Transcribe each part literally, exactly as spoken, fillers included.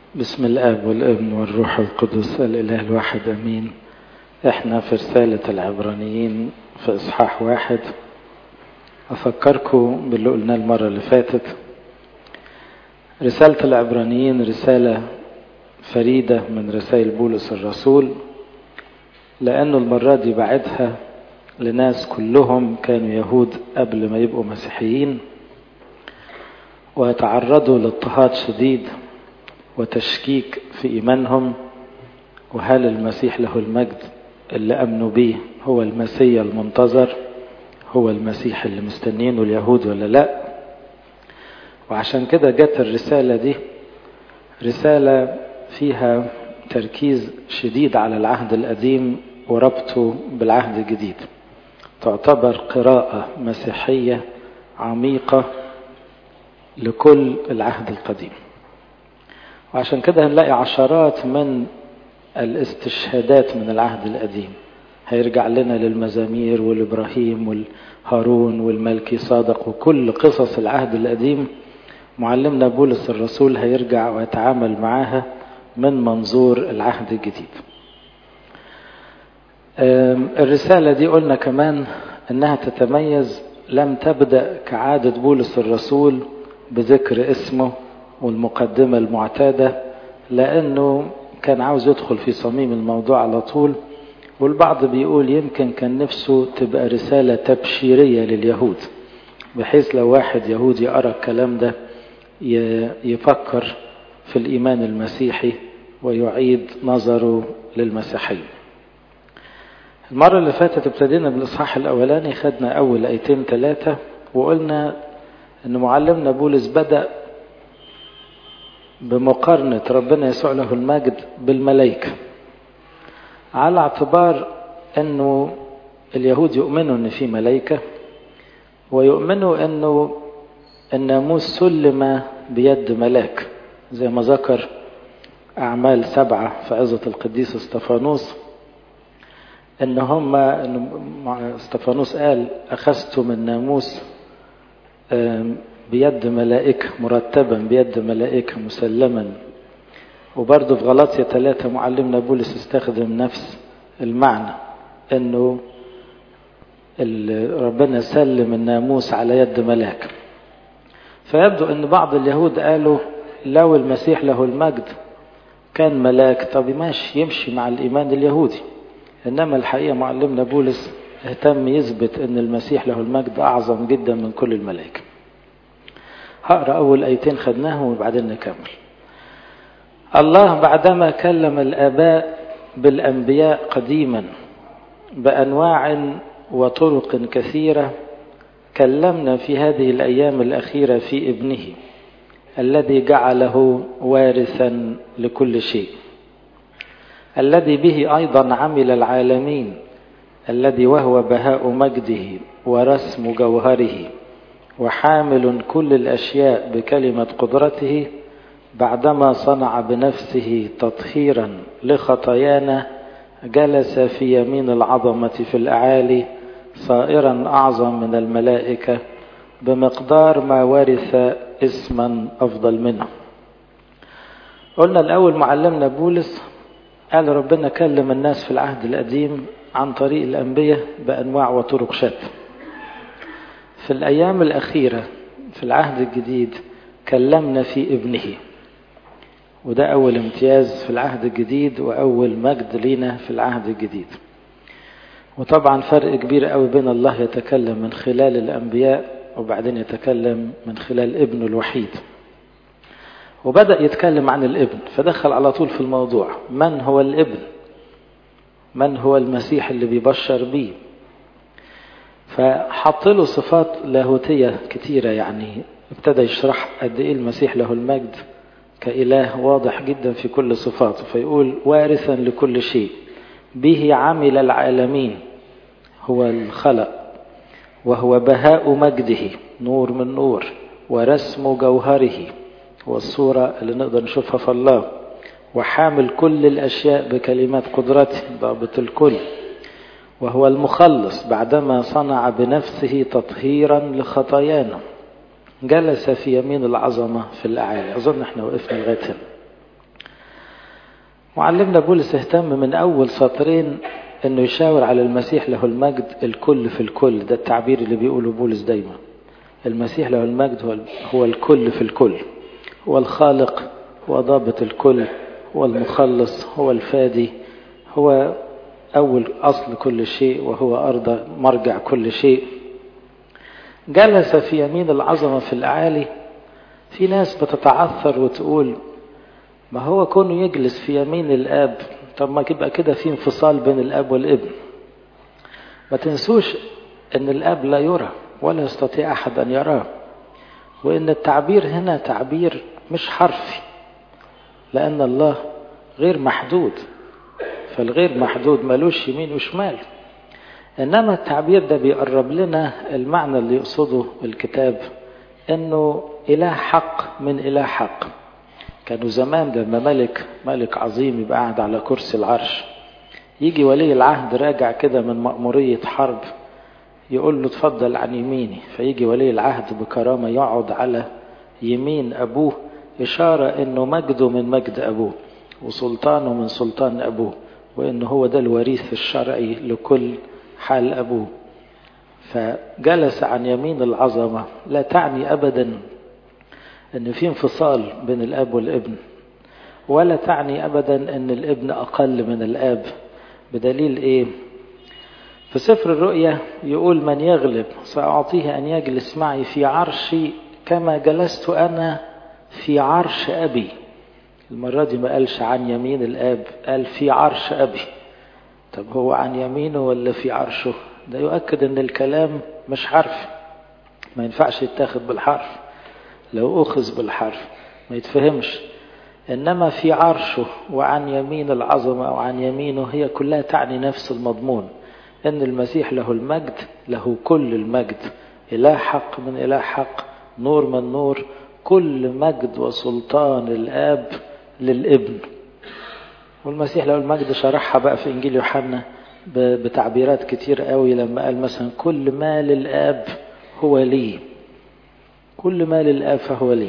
بسم الآب والابن والروح القدس الإله الواحد أمين. احنا في رسالة العبرانيين في إصحاح واحد. أفكركم باللي قلنا المرة اللي فاتت. رسالة العبرانيين رسالة فريدة من رسائل بولس الرسول، لأنه المرة دي بعدها لناس كلهم كانوا يهود قبل ما يبقوا مسيحيين، ويتعرضوا لاضطهاد شديد وتشكيك في إيمانهم، وهل المسيح له المجد اللي أمنوا به هو المسيح المنتظر، هو المسيح اللي مستنينه اليهود ولا لا. وعشان كده جت الرسالة دي رسالة فيها تركيز شديد على العهد القديم وربطه بالعهد الجديد. تعتبر قراءة مسيحية عميقة لكل العهد القديم، وعشان كده هنلاقي عشرات من الاستشهادات من العهد القديم. هيرجع لنا للمزامير والإبراهيم والهارون والملكي صادق وكل قصص العهد القديم. معلمنا بولس الرسول هيرجع ويتعامل معاها من منظور العهد الجديد. الرسالة دي قلنا كمان انها تتميز، لم تبدأ كعادة بولس الرسول بذكر اسمه والمقدمة المعتادة، لأنه كان عاوز يدخل في صميم الموضوع على طول. والبعض بيقول يمكن كان نفسه تبقى رسالة تبشيرية لليهود، بحيث لو واحد يهودي يقرأ الكلام ده يفكر في الإيمان المسيحي ويعيد نظره للمسيحية. المرة اللي فاتت ابتدينا بالإصحاح الأولاني، خدنا أول آيتين ثلاثة، وقلنا أن معلمنا بولس بدأ بمقارنة ربنا يسوع له المجد بالملائكة، على اعتبار أنه اليهود يؤمنوا أن في ملائكة، ويؤمنوا أنه الناموس سلم بيد ملاك، زي ما ذكر أعمال سبعة في عظة القديس استفانوس، أن هم استفانوس قال أخذتم الناموس بيد ملائكة، مرتبا بيد ملائكة مسلما. وبرضه في غلاطية ثلاثة معلمنا بولس استخدم نفس المعنى، أنه ربنا سلم الناموس على يد ملاك. فيبدو أن بعض اليهود قالوا لو المسيح له المجد كان ملاك، طب ماشي يمشي مع الإيمان اليهودي. إنما الحقيقة معلمنا بولس اهتم يثبت أن المسيح له المجد أعظم جدا من كل الملائكة. هقرأ أول آيتين خدناهم وبعدين نكمل. الله بعدما كلم الآباء بالأنبياء قديما بأنواع وطرق كثيرة، كلمنا في هذه الأيام الأخيرة في ابنه الذي جعله وارثا لكل شيء، الذي به أيضا عمل العالمين، الذي وهو بهاء مجده ورسم جوهره، وحامل كل الأشياء بكلمة قدرته، بعدما صنع بنفسه تطهيرا لخطايانا، جلس في يمين العظمة في الأعالي، صائرا أعظم من الملائكة بمقدار ما ورث اسما أفضل منه. قلنا الأول معلمنا بولس قال ربنا كلم الناس في العهد القديم عن طريق الأنبياء بأنواع وطرق شتى. في الأيام الأخيرة في العهد الجديد كلمنا في ابنه، وده أول امتياز في العهد الجديد وأول مجد لينا في العهد الجديد. وطبعا فرق كبير قوي بين الله يتكلم من خلال الأنبياء وبعدين يتكلم من خلال ابنه الوحيد. وبدأ يتكلم عن الابن، فدخل على طول في الموضوع. من هو الابن؟ من هو المسيح اللي بيبشر بيه؟ فحط له صفات لاهوتية كتيرة، يعني ابتدى يشرح قد ايه المسيح له المجد كإله واضح جدا في كل صفاته. فيقول وارثا لكل شيء، به عمل العالمين، هو الخلق، وهو بهاء مجده، نور من نور، ورسم جوهره، هو الصورة اللي نقدر نشوفها في الله، وحامل كل الأشياء بكلمات قدرته، ضابط الكل، وهو المخلص بعدما صنع بنفسه تطهيرا لخطايانا، جلس في يمين العظمة في الأعالي. أظن احنا وقفنا لغاية هنا. معلمنا بولس اهتم من أول سطرين أنه يشاور على المسيح له المجد الكل في الكل. ده التعبير اللي بيقوله بولس دايما. المسيح له المجد هو هو الكل في الكل، هو الخالق، هو ضابط الكل، هو المخلص، هو الفادي، هو أول أصل كل شيء، وهو أرض مرجع كل شيء. جلس في يمين العظمة في الأعالي. في ناس بتتعثر وتقول ما هو كونه يجلس في يمين الآب، طب ما يبقى كده في انفصال بين الآب والابن. ما تنسوش أن الآب لا يرى ولا يستطيع أحد أن يراه، وأن التعبير هنا تعبير مش حرفي، لأن الله غير محدود، فالغير محدود ملوش يمين وشمال. إنما التعبير ده بيقرب لنا المعنى اللي يقصده الكتاب، أنه إله حق من إله حق. كانوا زمان لما ملك ملك عظيم يبقى قاعد على كرسي العرش، يجي ولي العهد راجع كده من مأمورية حرب، يقول له اتفضل عن يميني، فيجي ولي العهد بكرامة يقعد على يمين أبوه، إشارة أنه مجده من مجد أبوه وسلطانه من سلطان أبوه، وأنه هو ده الوريث الشرعي لكل حال أبوه. فجلس عن يمين العظمة لا تعني أبدا أن في انفصال بين الأب والابن، ولا تعني أبدا أن الابن أقل من الأب. بدليل إيه؟ في سفر الرؤيا يقول من يغلب سأعطيه أن يجلس معي في عرشي كما جلست أنا في عرش أبي. المرة دي ما قالش عن يمين الآب، قال في عرش أبي. طب هو عن يمينه ولا في عرشه؟ ده يؤكد أن الكلام مش حرف، ما ينفعش يتاخد بالحرف، لو أخذ بالحرف ما يتفهمش. إنما في عرشه وعن يمين العظمة وعن يمينه هي كلها تعني نفس المضمون، أن المسيح له المجد، له كل المجد، إله حق من إله حق، نور من نور، كل مجد وسلطان الآب للابن. والمسيح له المجد شرحها بقى في إنجيل يوحنا بتعبيرات كتير قوي، لما قال مثلا كل ما للآب هو لي، كل ما للآب فهو لي.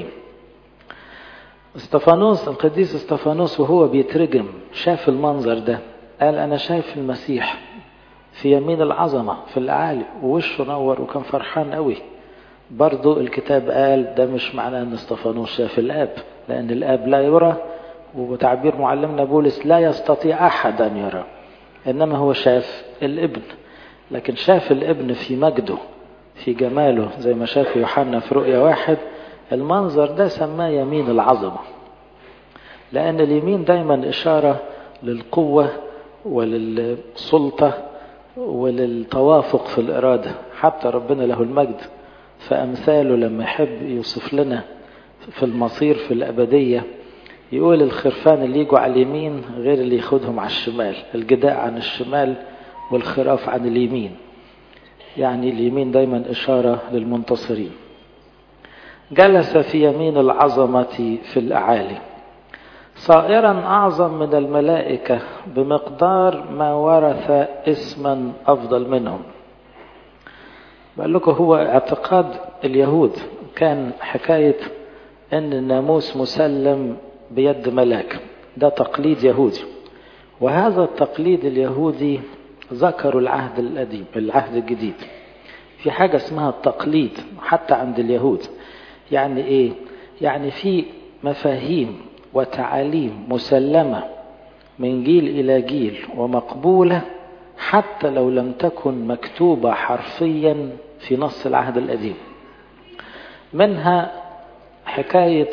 استفانوس القديس استفانوس وهو بيترجم شاف المنظر ده، قال أنا شايف المسيح في يمين العظمة في الأعالي ووشه نور وكان فرحان قوي. برضو الكتاب قال ده مش معناه أن استفانوس شاف الآب، لأن الآب لا يرى، وبتعبير معلمنا بولس لا يستطيع أحد أن يرى، إنما هو شاف الابن. لكن شاف الابن في مجده في جماله زي ما شاف يوحنا في رؤيا واحد. المنظر ده سماه يمين العظمة، لأن اليمين دايما إشارة للقوة وللسلطة وللتوافق في الإرادة. حتى ربنا له المجد فأمثاله لما يحب يوصف لنا في المصير في الأبدية يقول الخرفان اللي يجوا على اليمين غير اللي ياخدهم على الشمال، الجداء عن الشمال والخراف عن اليمين. يعني اليمين دايما إشارة للمنتصرين. جلس في يمين العظمة في الأعالي صائرا أعظم من الملائكة بمقدار ما ورث اسما أفضل منهم. بقول لكم هو اعتقاد اليهود كان حكاية أن الناموس مسلم بيد ملاك، ده تقليد يهودي. وهذا التقليد اليهودي ذكروا العهد القديم العهد الجديد في حاجة اسمها التقليد حتى عند اليهود. يعني ايه؟ يعني في مفاهيم وتعاليم مسلمة من جيل إلى جيل ومقبولة حتى لو لم تكن مكتوبة حرفيا في نص العهد القديم. منها حكاية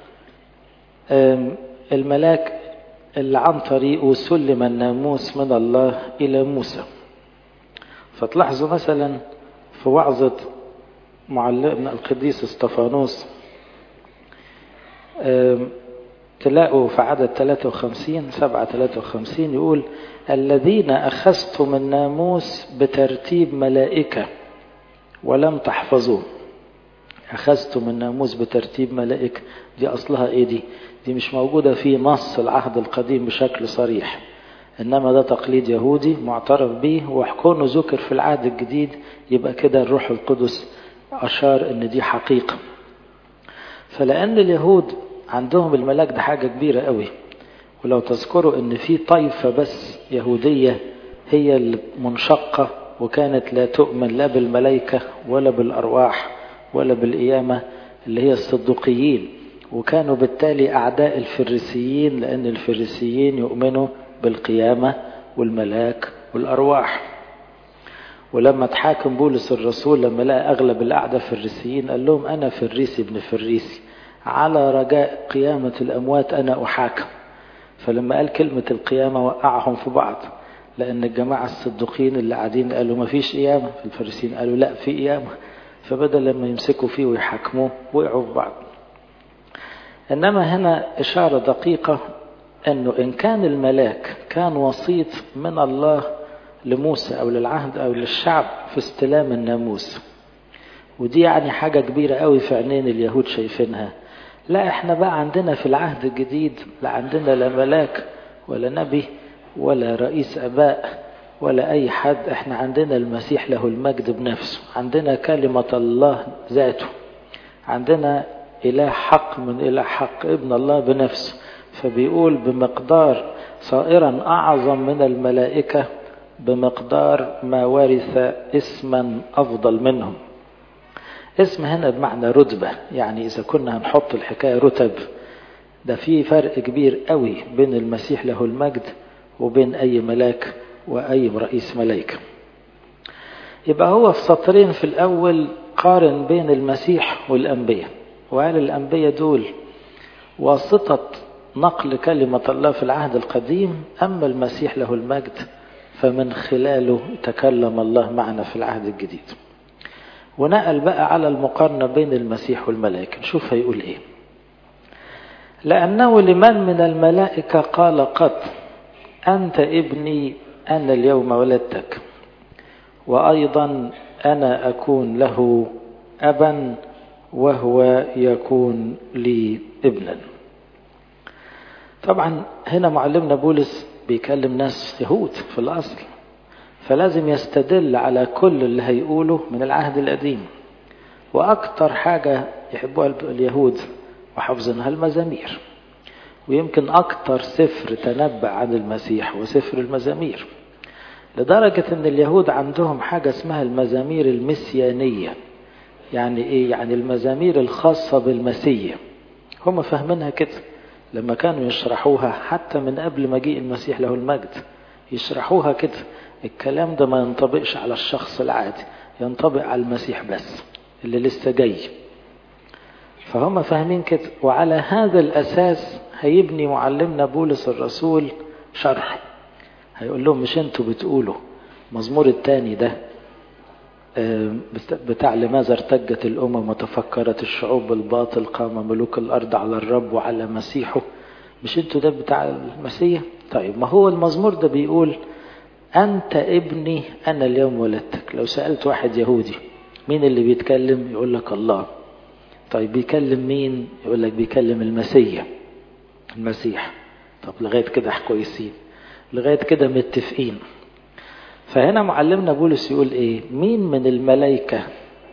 الملاك اللي عن طريقه سلم الناموس من الله إلى موسى. فتلاحظوا مثلا في وعظة معلمنا القديس استفانوس تلاقوا في عدد ثلاثة وخمسين سبعة ثلاثة وخمسين يقول الذين أخذتم الناموس بترتيب ملائكة ولم تحفظوه. أخذتم الناموس بترتيب ملائكة دي أصلها إيه؟ دي دي مش موجودة في نص العهد القديم بشكل صريح، إنما ده تقليد يهودي معترف به وحكونه ذكر في العهد الجديد. يبقى كده الروح القدس أشار إن دي حقيقة. فلأن اليهود عندهم الملاك ده حاجة كبيرة قوي، ولو تذكروا ان في طائفة بس يهودية هي المنشقة وكانت لا تؤمن لا بالملائكة ولا بالأرواح ولا بالقيامة، اللي هي الصدوقيين، وكانوا بالتالي أعداء الفريسيين، لأن الفريسيين يؤمنوا بالقيامة والملاك والأرواح. ولما تحاكم بولس الرسول لما لقى أغلب الأعداء فريسيين قال لهم أنا فريسي ابن فريسي، على رجاء قيامة الأموات أنا أحاكم. فلما قال كلمة القيامة وقعهم في بعض، لأن الجماعة الصدوقين اللي قاعدين قالوا ما فيش قيامة، الفريسيين قالوا لا في قيامة، فبدل لما يمسكوا فيه ويحاكموه وقعوا في بعض. إنما هنا إشارة دقيقة أنه إن كان الملاك كان وسيط من الله لموسى أو للعهد أو للشعب في استلام الناموس، ودي يعني حاجة كبيرة قوي في عينين اليهود شايفينها، لا احنا بقى عندنا في العهد الجديد لا عندنا لا ملاك ولا نبي ولا رئيس أباء ولا أي حد، احنا عندنا المسيح له المجد بنفسه، عندنا كلمة الله ذاته، عندنا إله حق من إله حق ابن الله بنفسه. فبيقول بمقدار صائرا أعظم من الملائكة بمقدار ما ورث اسما أفضل منهم. اسم هنا بمعنى رتبة، يعني إذا كنا هنحط الحكاية رتب، ده في فرق كبير قوي بين المسيح له المجد وبين أي ملاك وأي رئيس ملائكة. يبقى هو في سطرين في الأول قارن بين المسيح والأنبياء، وقال الأنبياء دول واسطة نقل كلمة الله في العهد القديم، أما المسيح له المجد فمن خلاله تكلم الله معنا في العهد الجديد. ونقل بقى على المقارنة بين المسيح والملائكة، نشوف هيقول ايه. لأنه لمن من الملائكة قال قط أنت ابني أنا اليوم ولدتك، وأيضا أنا أكون له أبا وهو يكون لي ابنا. طبعا هنا معلمنا بولس بيكلم ناس يهود في الأصل، فلازم يستدل على كل اللي هيقوله من العهد القديم. وأكتر حاجة يحبوها اليهود وحفظنها المزامير، ويمكن أكتر سفر تنبأ عن المسيح وسفر المزامير، لدرجة أن اليهود عندهم حاجة اسمها المزامير المسيانية. يعني إيه؟ يعني المزامير الخاصة بالمسيح، هم فاهمينها كده. لما كانوا يشرحوها حتى من قبل مجيء المسيح له المجد يشرحوها كده، الكلام ده ما ينطبقش على الشخص العادي، ينطبق على المسيح بس اللي لسه جاي. فهم فاهمين كده، وعلى هذا الأساس هيبني معلمنا بولس الرسول شرح. هيقول لهم مش انتوا بتقولوا مزمور الثاني ده بتاع لماذا ارتجت الأمم وتفكرت الشعوب بالباطل قام ملوك الأرض على الرب وعلى مسيحه، مش انتوا ده بتاع المسيح؟ طيب ما هو المزمور ده بيقول أنت ابني أنا اليوم ولدتك. لو سألت واحد يهودي مين اللي بيتكلم يقول لك الله. طيب بيكلم مين؟ يقول لك بيكلم المسيح المسيح. طب لغاية كده كويسين، لغاية كده متفقين. فهنا معلمنا بولس يقول ايه؟ مين من الملائكة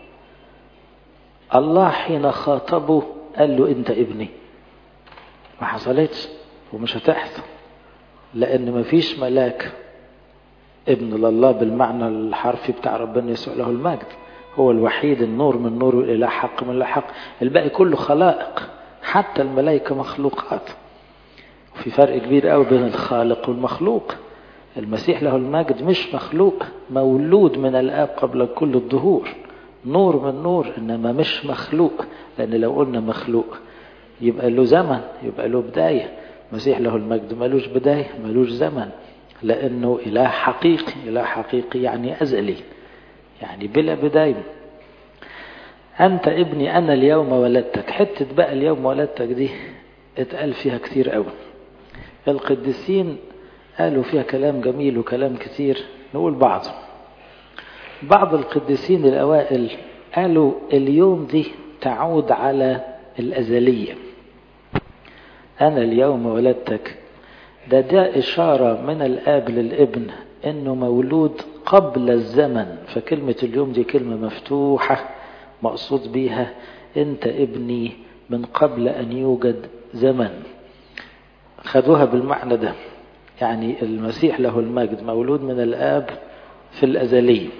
الله حين خاطبه قال له انت ابني؟ ما حصلتش ومش هتحصل، لان ما فيش ملاك ابن لله بالمعنى الحرفي بتاع ربنا يسوع له المجد. هو الوحيد النور من نور والإله حق من الحق، الباقي كله خلائق، حتى الملائكة مخلوقات. وفي فرق كبير قوي بين الخالق والمخلوق. المسيح له المجد مش مخلوق، مولود من الآب قبل كل الظهور، نور من نور، إنما مش مخلوق. لأن لو قلنا مخلوق يبقى له زمن، يبقى له بداية. المسيح له المجد ملوش بداية ملوش زمن، لأنه إله حقيقي. إله حقيقي يعني أزلي، يعني بلا بداية. أنت ابني أنا اليوم ولدتك. حتة بقى اليوم ولدتك دي اتقال فيها كتير قوي. القديسين قالوا فيها كلام جميل وكلام كتير، نقول بعض بعض القديسين الأوائل قالوا اليوم دي تعود على الأزلية. أنا اليوم ولدتك ده ده إشارة من الآب للابن إنه مولود قبل الزمن. فكلمة اليوم دي كلمة مفتوحة، مقصود بيها أنت ابني من قبل أن يوجد زمن. خدوها بالمعنى ده، يعني المسيح له المجد مولود من الآب في الأزلية.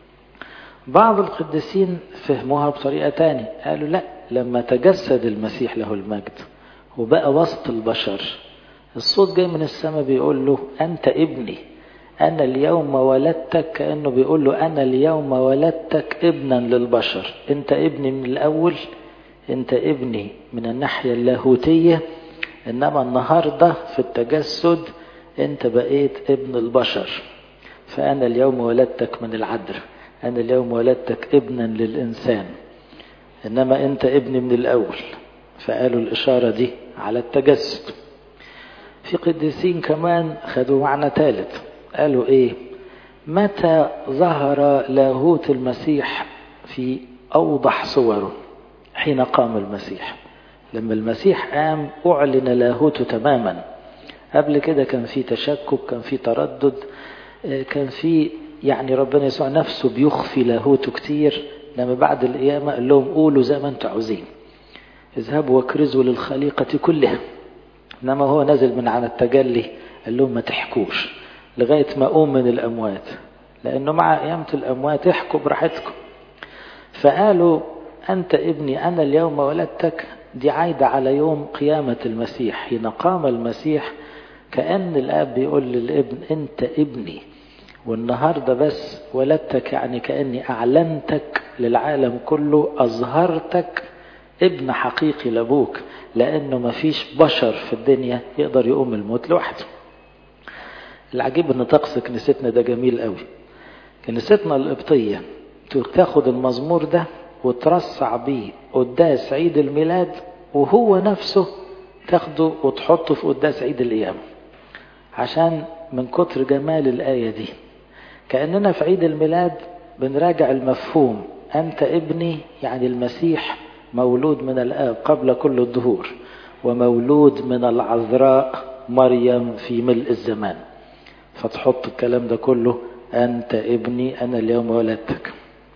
بعض القديسين فهموها بطريقة تانية، قالوا لا، لما تجسد المسيح له المجد وبقى وسط البشر، الصوت جاي من السماء بيقول له أنت ابني، أنا اليوم ولدتك، كأنه بيقول له أنا اليوم ولدتك ابنا للبشر. أنت ابني من الأول، أنت ابني من الناحية اللاهوتية، إنما النهاردة في التجسد أنت بقيت ابن البشر. فأنا اليوم ولدتك من العذراء، أنا اليوم ولدتك ابنا للإنسان، إنما أنت ابني من الأول. فقالوا الإشارة دي على التجسد. في قديسين كمان خدوا معنى ثالث، قالوا إيه؟ متى ظهر لاهوت المسيح في أوضح صوره؟ حين قام المسيح. لما المسيح قام أعلن لاهوته تماما. قبل كده كان في تشكك، كان في تردد، كان في يعني ربنا يسوع نفسه بيخفي لاهوته كتير. لما بعد القيامة قال لهم قولوا زي ما انتم عاوزين، اذهبوا واكرزوا للخليقة كلها. انما هو نزل من عن التجلي قال لهم ما تحكوش لغاية ما أقوم من الأموات، لأنه مع قيامة الأموات احكوا براحتكم. فقالوا أنت ابني أنا اليوم ولدتك، دي عايدة على يوم قيامة المسيح حين قام المسيح. كأن الآب بيقول للابن أنت ابني، والنهاردة بس ولدتك، يعني كأني أعلنتك للعالم كله، أظهرتك ابن حقيقي لأبوك، لأنه ما فيش بشر في الدنيا يقدر يقوم الموت لوحده. العجيب أن طقس كنيستنا ده جميل قوي. كنيستنا القبطية تاخد المزمور ده وترصع بيه قداس عيد الميلاد، وهو نفسه تاخده وتحطه في قداس عيد القيامة، عشان من كتر جمال الآية دي كأننا في عيد الميلاد بنراجع المفهوم. أنت ابني يعني المسيح مولود من الآب قبل كل الدهور، ومولود من العذراء مريم في ملء الزمان. فتحط الكلام ده كله أنت ابني أنا اليوم ولدتك.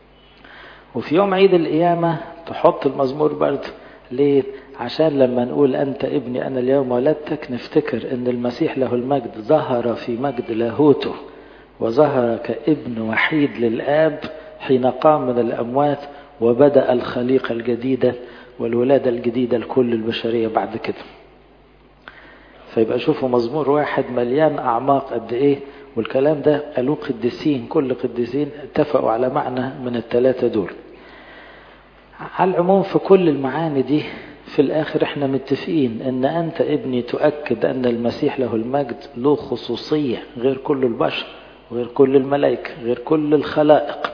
وفي يوم عيد القيامة تحط المزمور برضه. ليه؟ عشان لما نقول أنت ابني أنا اليوم ولدتك نفتكر أن المسيح له المجد ظهر في مجد لاهوته، وظهر كابن وحيد للآب حين قام من الأموات، وبدأ الخليقة الجديدة والولادة الجديدة لكل البشرية بعد كده. فيبقى شوفوا مزمور واحد مليان أعماق قد إيه. والكلام ده قالوه قديسين، كل قديسين اتفقوا على معنى من الثلاثة دول. على العموم في كل المعاني دي في الآخر احنا متفقين ان أنت ابني تؤكد أن المسيح له المجد له خصوصية غير كل البشر، غير كل الملائكة، غير كل الخلائق.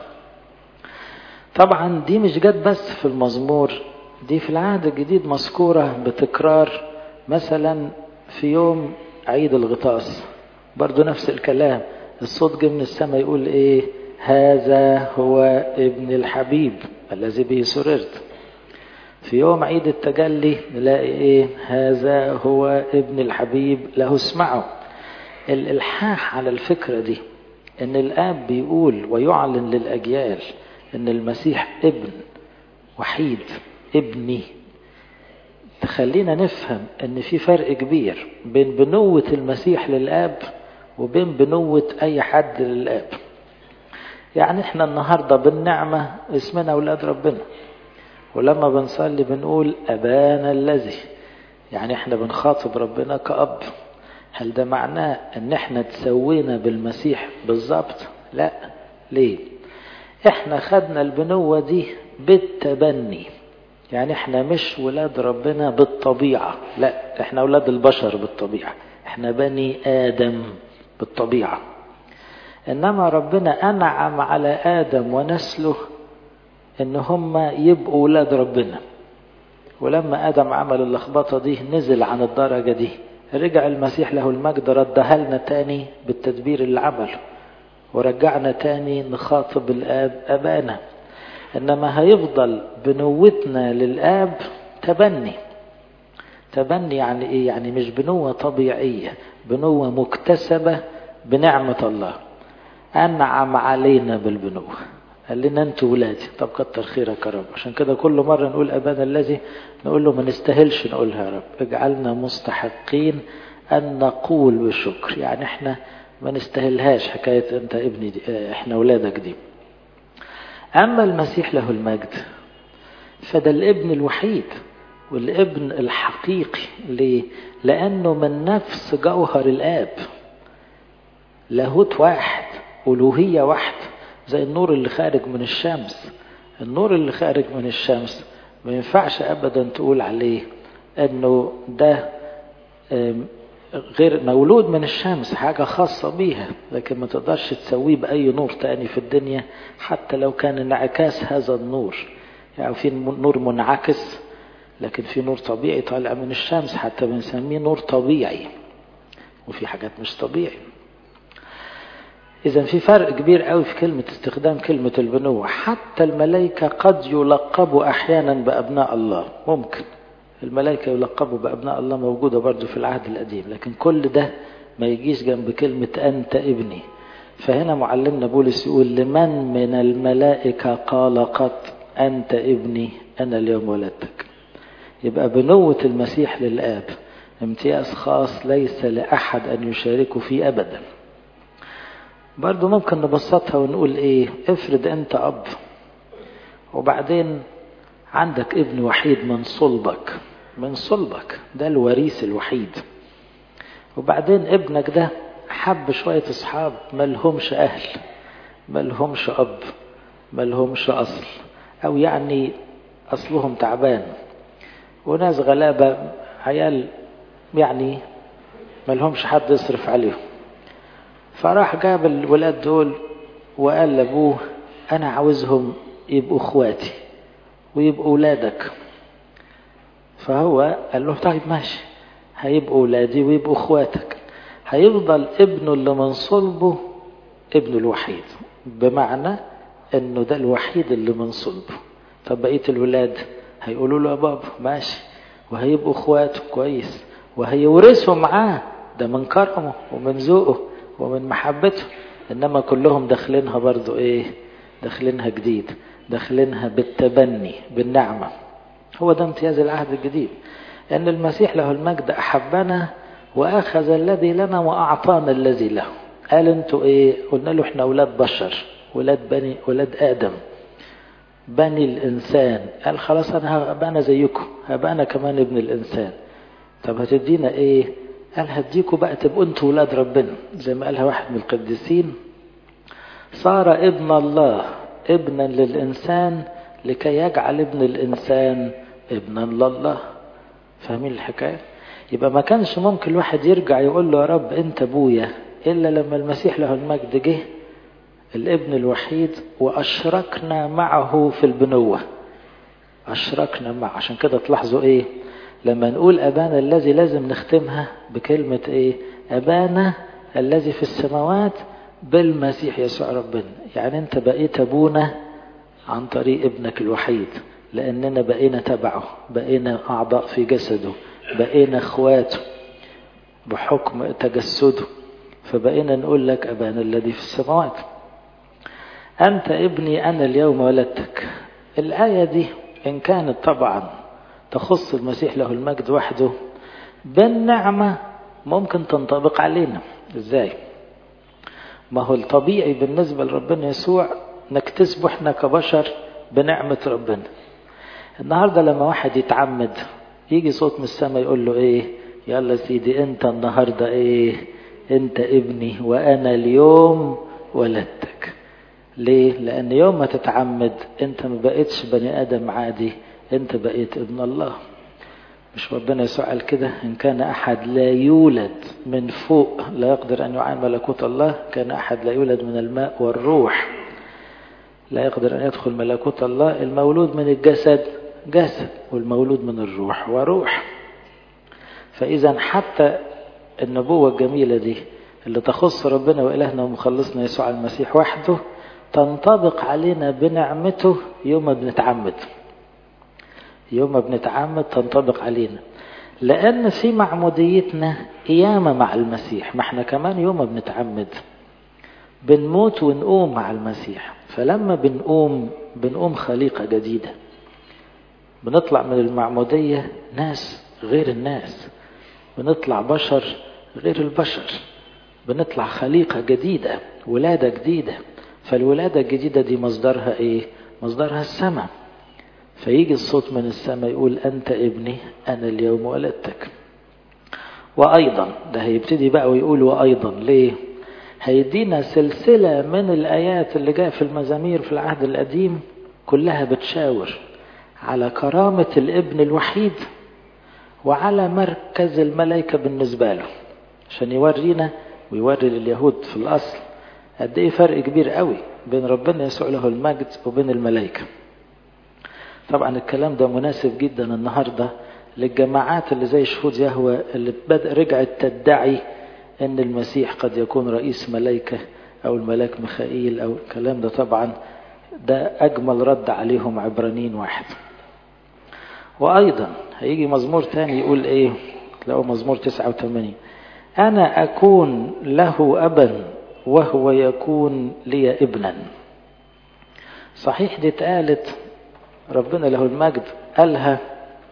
طبعا دي مش جت بس في المزمور، دي في العهد الجديد مذكورة بتكرار. مثلا في يوم عيد الغطاس برضو نفس الكلام، الصوت جه من السماء يقول ايه؟ هذا هو ابن الحبيب الذي به سررت. في يوم عيد التجلي نلاقي ايه؟ هذا هو ابن الحبيب له اسمعوا. الالحاح على الفكرة دي ان الآب بيقول ويعلن للأجيال ان المسيح ابن وحيد، ابني، تخلينا نفهم ان في فرق كبير بين بنوة المسيح للآب وبين بنوة اي حد للآب. يعني احنا النهاردة بالنعمة اسمنا اولاد ربنا، ولما بنصلي بنقول أبانا الذي، يعني احنا بنخاطب ربنا كأب. هل ده معناه ان احنا تسوينا بالمسيح بالضبط؟ لا. ليه؟ احنا خدنا البنوة دي بالتبني، يعني احنا مش ولاد ربنا بالطبيعة، لا، احنا ولاد البشر بالطبيعة، احنا بني آدم بالطبيعة. انما ربنا انعم على آدم ونسله ان هم يبقوا ولاد ربنا. ولما آدم عمل اللخبطة دي نزل عن الدرجة دي، رجع المسيح له المجد ردها لنا تاني بالتدبير اللي عمله، ورجعنا تاني نخاطب الآب أبانا. إنما هيفضل بنوتنا للآب تبني. تبني يعني إيه؟ يعني مش بنوة طبيعية، بنوة مكتسبة بنعمة الله. أنعم علينا بالبنوة، قال لنا أنتوا ولادي. طب كتر خيرك يا رب. عشان كده كل مرة نقول أبانا الذي نقول له ما نستاهلش نقولها يا رب، اجعلنا مستحقين أن نقول بالشكر. يعني احنا ما نستاهلهاش حكاية أنت ابني دي، احنا أولادك دي. أما المسيح له المجد فده الابن الوحيد والابن الحقيقي. ليه؟ لأنه من نفس جوهر الآب، لاهوت واحد، ألوهية واحد، زي النور اللي خارج من الشمس. النور اللي خارج من الشمس ما ينفعش أبدا تقول عليه أنه ده غير مولود من الشمس، حاجة خاصة بيها، لكن ما تقدرش تسويه بأي نور تاني في الدنيا حتى لو كان انعكاس هذا النور. يعني في نور منعكس، لكن في نور طبيعي طالع من الشمس حتى بنسميه نور طبيعي، وفي حاجات مش طبيعي. إذن في فرق كبير قوي في كلمة استخدام كلمة البنوة. حتى الملائكة قد يلقبوا أحيانا بأبناء الله، ممكن الملائكة يلقبوا بأبناء الله، موجودة برضو في العهد القديم، لكن كل ده ما يجيش جنب كلمة أنت ابني. فهنا معلمنا بولس يقول لمن من الملائكة قال قط أنت ابني أنا اليوم ولدتك. يبقى بنوة المسيح للآب امتياز خاص ليس لأحد أن يشاركه فيه أبدا. برضو ممكن نبسطها ونقول إيه، افرض أنت أب وبعدين عندك ابن وحيد من صلبك، من صلبك ده الوريث الوحيد، وبعدين ابنك ده حب شوية أصحاب ملهمش أهل، ملهمش أب، ملهمش أصل، أو يعني أصلهم تعبان، وناس غلابة عيال يعني ملهمش حد يصرف عليهم. فراح جاب الولاد دول وقال لأبوه أنا عاوزهم يبقوا أخواتي ويبقوا أولادك. فهو قال له طيب ماشي، هيبقوا أولادي ويبقوا أخواتك. هيفضل ابنه اللي من صلبه ابنه الوحيد، بمعنى أنه ده الوحيد اللي من صلبه. طب بقية الولاد هيقولوا له يا بابا ماشي، وهيبقوا أخواته كويس، وهيورثوا معاه، ده من كرمه ومن ذوقه ومن محبته. إنما كلهم داخلينها برضو إيه؟ داخلينها جديد، داخلينها بالتبني بالنعمة. هو ده امتياز العهد الجديد، أن المسيح له المجد أحبنا وأخذ الذي لنا وأعطانا الذي له. قال أنتوا إيه؟ قلنا له إحنا أولاد بشر، ولاد بني، ولاد آدم، بني الإنسان. قال خلاص أنا هبقى أنا زيكم، هبقى أنا كمان ابن الإنسان. طب هتدينا إيه؟ قال هديكوا بقى تبقوا أنتوا ولاد ربنا، زي ما قالها واحد من القديسين، صار ابن الله ابنا للإنسان لكي يجعل ابن الإنسان ابنا لله. فاهمين الحكاية؟ يبقى ما كانش ممكن الواحد يرجع يقول له يا رب أنت أبويا إلا لما المسيح له المجد جه الابن الوحيد وأشركنا معه في البنوة. أشركنا معه. عشان كده تلاحظوا إيه لما نقول أبانا الذي لازم نختمها بكلمة إيه؟ أبانا الذي في السماوات بالمسيح يسوع ربنا. يعني أنت بقيت أبونا عن طريق ابنك الوحيد، لأننا بقينا تبعه، بقينا أعضاء في جسده، بقينا أخواته بحكم تجسده. فبقينا نقول لك أبانا الذي في السماوات أنت ابني أنا اليوم ولدتك. الآية دي إن كانت طبعا تخص المسيح له المجد وحده، بالنعمة ممكن تنطبق علينا. إزاي؟ ما هو الطبيعي بالنسبة لربنا يسوع نكتسبه احنا كبشر بنعمة ربنا. النهاردة لما واحد يتعمد يجي صوت من السماء يقول له ايه؟ يلا سيدي انت النهاردة ايه؟ انت ابني وانا اليوم ولدتك. ليه؟ لان يوم ما تتعمد انت ما بقيتش بني ادم عادي، انت بقيت ابن الله. مش ربنا يسوع قال كده؟ إن كان أحد لا يولد من فوق لا يقدر أن يعاين ملكوت الله. كان أحد لا يولد من الماء والروح لا يقدر أن يدخل ملكوت الله. المولود من الجسد جسد، والمولود من الروح وروح. فإذا حتى النبوة الجميلة دي اللي تخص ربنا وإلهنا ومخلصنا يسوع المسيح وحده تنطبق علينا بنعمته يوم ما بنتعمد. يوم ما بنتعمد تنطبق علينا، لأن في معموديتنا قيامة مع المسيح. ما احنا كمان يوم ما بنتعمد بنموت ونقوم مع المسيح. فلما بنقوم بنقوم خليقة جديدة، بنطلع من المعمودية ناس غير الناس، بنطلع بشر غير البشر، بنطلع خليقة جديدة، ولادة جديدة. فالولادة الجديدة دي مصدرها ايه؟ مصدرها السماء. فيجي الصوت من السماء يقول أنت ابني أنا اليوم ولدتك. وأيضا ده هيبتدي بقى ويقول وأيضا ليه؟ هيدينا سلسلة من الآيات اللي جاء في المزامير في العهد القديم كلها بتشاور على كرامة الابن الوحيد وعلى مركز الملائكة بالنسبة له، عشان يورينا ويوري لليهود في الأصل قد ايه فرق كبير قوي بين ربنا يسوع له المجد وبين الملائكة. طبعا الكلام ده مناسب جدا النهاردة للجماعات اللي زي شهود يهوه اللي بدأ رجعت تدعي ان المسيح قد يكون رئيس ملائكة او الملاك ميخائيل او الكلام ده. طبعا ده اجمل رد عليهم عبرانيين واحد. وايضا هيجي مزمور تاني يقول ايه؟ تلاقوا مزمور تسعة وثمانين انا اكون له ابا وهو يكون لي ابنا. صحيح دي اتقالت ربنا له المجد قالها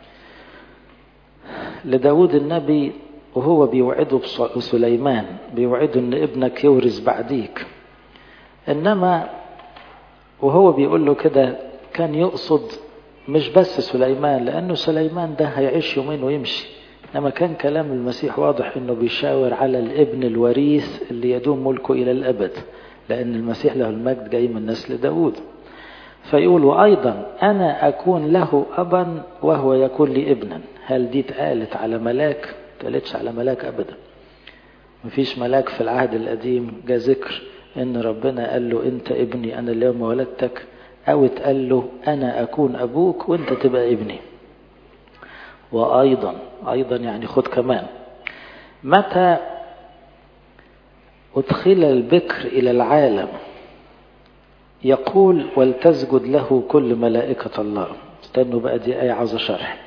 لداود النبي وهو بيوعده بسليمان، بيوعده ان ابنك يورث بعديك. انما وهو بيقول له كده كان يقصد مش بس سليمان، لانه سليمان ده هيعيش يومين ويمشي، انما كان كلام المسيح واضح انه بيشاور على الابن الوريث اللي يدوم ملكه الى الابد، لان المسيح له المجد جاي من نسل داود. فيقول وأيضا أنا أكون له أبا وهو يكون لي ابنا. هل دي اتقالت على ملاك؟ اتقالتش على ملاك أبدا. مفيش ملاك في العهد القديم جاء ذكر إن ربنا قال له أنت ابني أنا اليوم ولدتك، أو اتقال له أنا أكون أبوك وأنت تبقى ابني. وأيضا أيضا يعني خد كمان متى أدخل البكر إلى العالم يقول ولتسجد له كل ملائكة الله. استنوا بقى دي آية عاوزة شرح.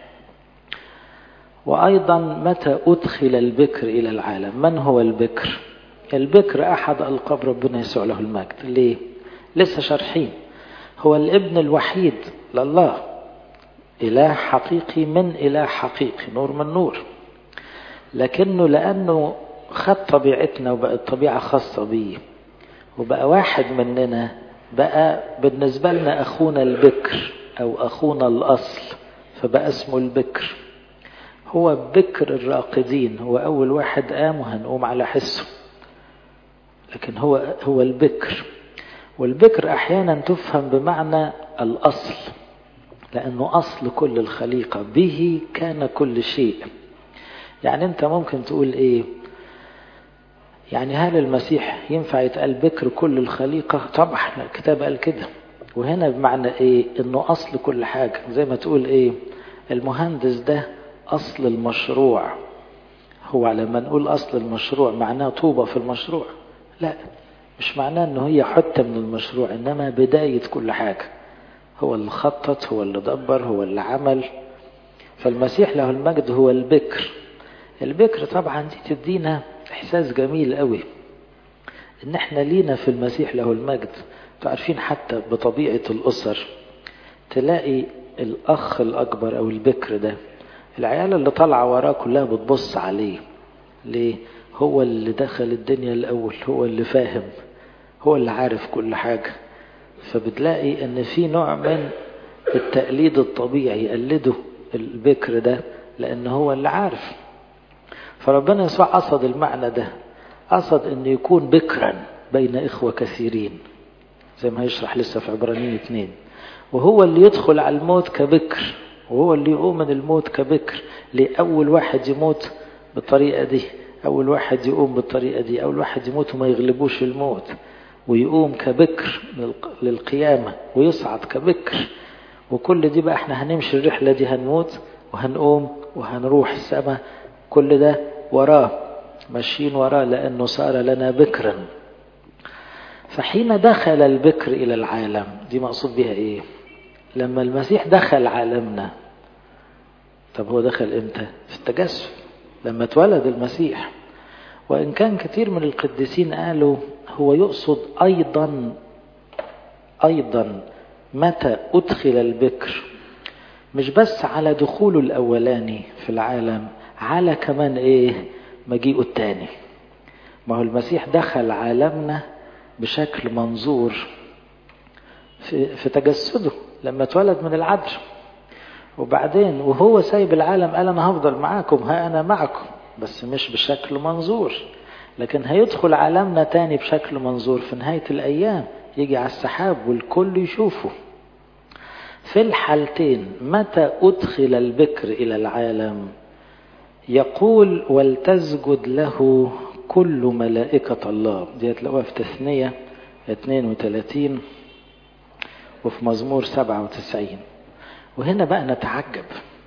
وأيضا متى أدخل البكر إلى العالم. من هو البكر؟ البكر أحد ألقاب ربنا يسوع له المجد. ليه؟ لسه شرحين. هو الابن الوحيد لله، إله حقيقي من إله حقيقي، نور من نور. لكنه لأنه خد طبيعتنا وبقت طبيعة خاصة بيه وبقى واحد مننا، بقى بالنسبة لنا أخونا البكر أو أخونا الأصل، فبقى اسمه البكر. هو بكر الراقدين، هو أول واحد قام وهنقوم على حسه، لكن هو هو البكر. والبكر أحيانا تفهم بمعنى الأصل، لأنه أصل كل الخليقة، به كان كل شيء. يعني أنت ممكن تقول إيه؟ يعني هل المسيح ينفع يتقال بكر كل الخليقة؟ طبعا الكتاب قال كده. وهنا بمعنى ايه؟ انه اصل كل حاجة. زي ما تقول ايه؟ المهندس ده اصل المشروع. هو لما نقول اصل المشروع معناه طوبة في المشروع؟ لا، مش معناه انه هي حتة من المشروع، انما بداية كل حاجة. هو اللي خطط، هو اللي دبر، هو اللي عمل. فالمسيح له المجد هو البكر. البكر طبعا دي تدينا احساس جميل قوي ان احنا لينا في المسيح له المجد. تعرفين حتى بطبيعة الاسر تلاقي الاخ الاكبر او البكر ده العيال اللي طالعه وراه كلها بتبص عليه. ليه؟ هو اللي دخل الدنيا الاول، هو اللي فاهم، هو اللي عارف كل حاجة. فبتلاقي ان في نوع من التقليد الطبيعي، يقلده البكر ده لان هو اللي عارف. فربنا يسوع قصد المعنى ده، قصد أن يكون بكرا بين إخوة كثيرين، زي ما يشرح لسه في عبرانيين اثنين. وهو اللي يدخل على الموت كبكر، وهو اللي يقوم من الموت كبكر. لأول واحد يموت بالطريقة دي، أول واحد يقوم بالطريقة دي، أول واحد يموت وما يغلبوش الموت، ويقوم كبكر للقيامة ويصعد كبكر. وكل دي بقى احنا هنمشي الرحلة دي، هنموت وهنقوم وهنروح السماء. كل ده وراه، ماشيين وراه، لأنه صار لنا بكرا. فحين دخل البكر إلى العالم، دي مقصود بها إيه؟ لما المسيح دخل عالمنا. طب هو دخل إمتى؟ في التجسد، لما اتولد المسيح. وإن كان كثير من القديسين قالوا هو يقصد أيضا أيضا متى أدخل البكر، مش بس على دخوله الأولاني في العالم، على كمان إيه؟ مجيئه التاني. ما هو المسيح دخل عالمنا بشكل منظور في, في تجسده لما اتولد من العذراء، وبعدين وهو سايب العالم قال أنا هفضل معاكم، ها أنا معكم، بس مش بشكل منظور، لكن هيدخل عالمنا تاني بشكل منظور في نهاية الأيام، يجي على السحاب والكل يشوفه. في الحالتين متى أدخل البكر إلى العالم يقول ولتسجد له كل ملائكة الله. دي هتلاقوها في تثنية اثنين وثلاثين وفي مزمور سبعة وتسعين. وهنا بقى نتعجب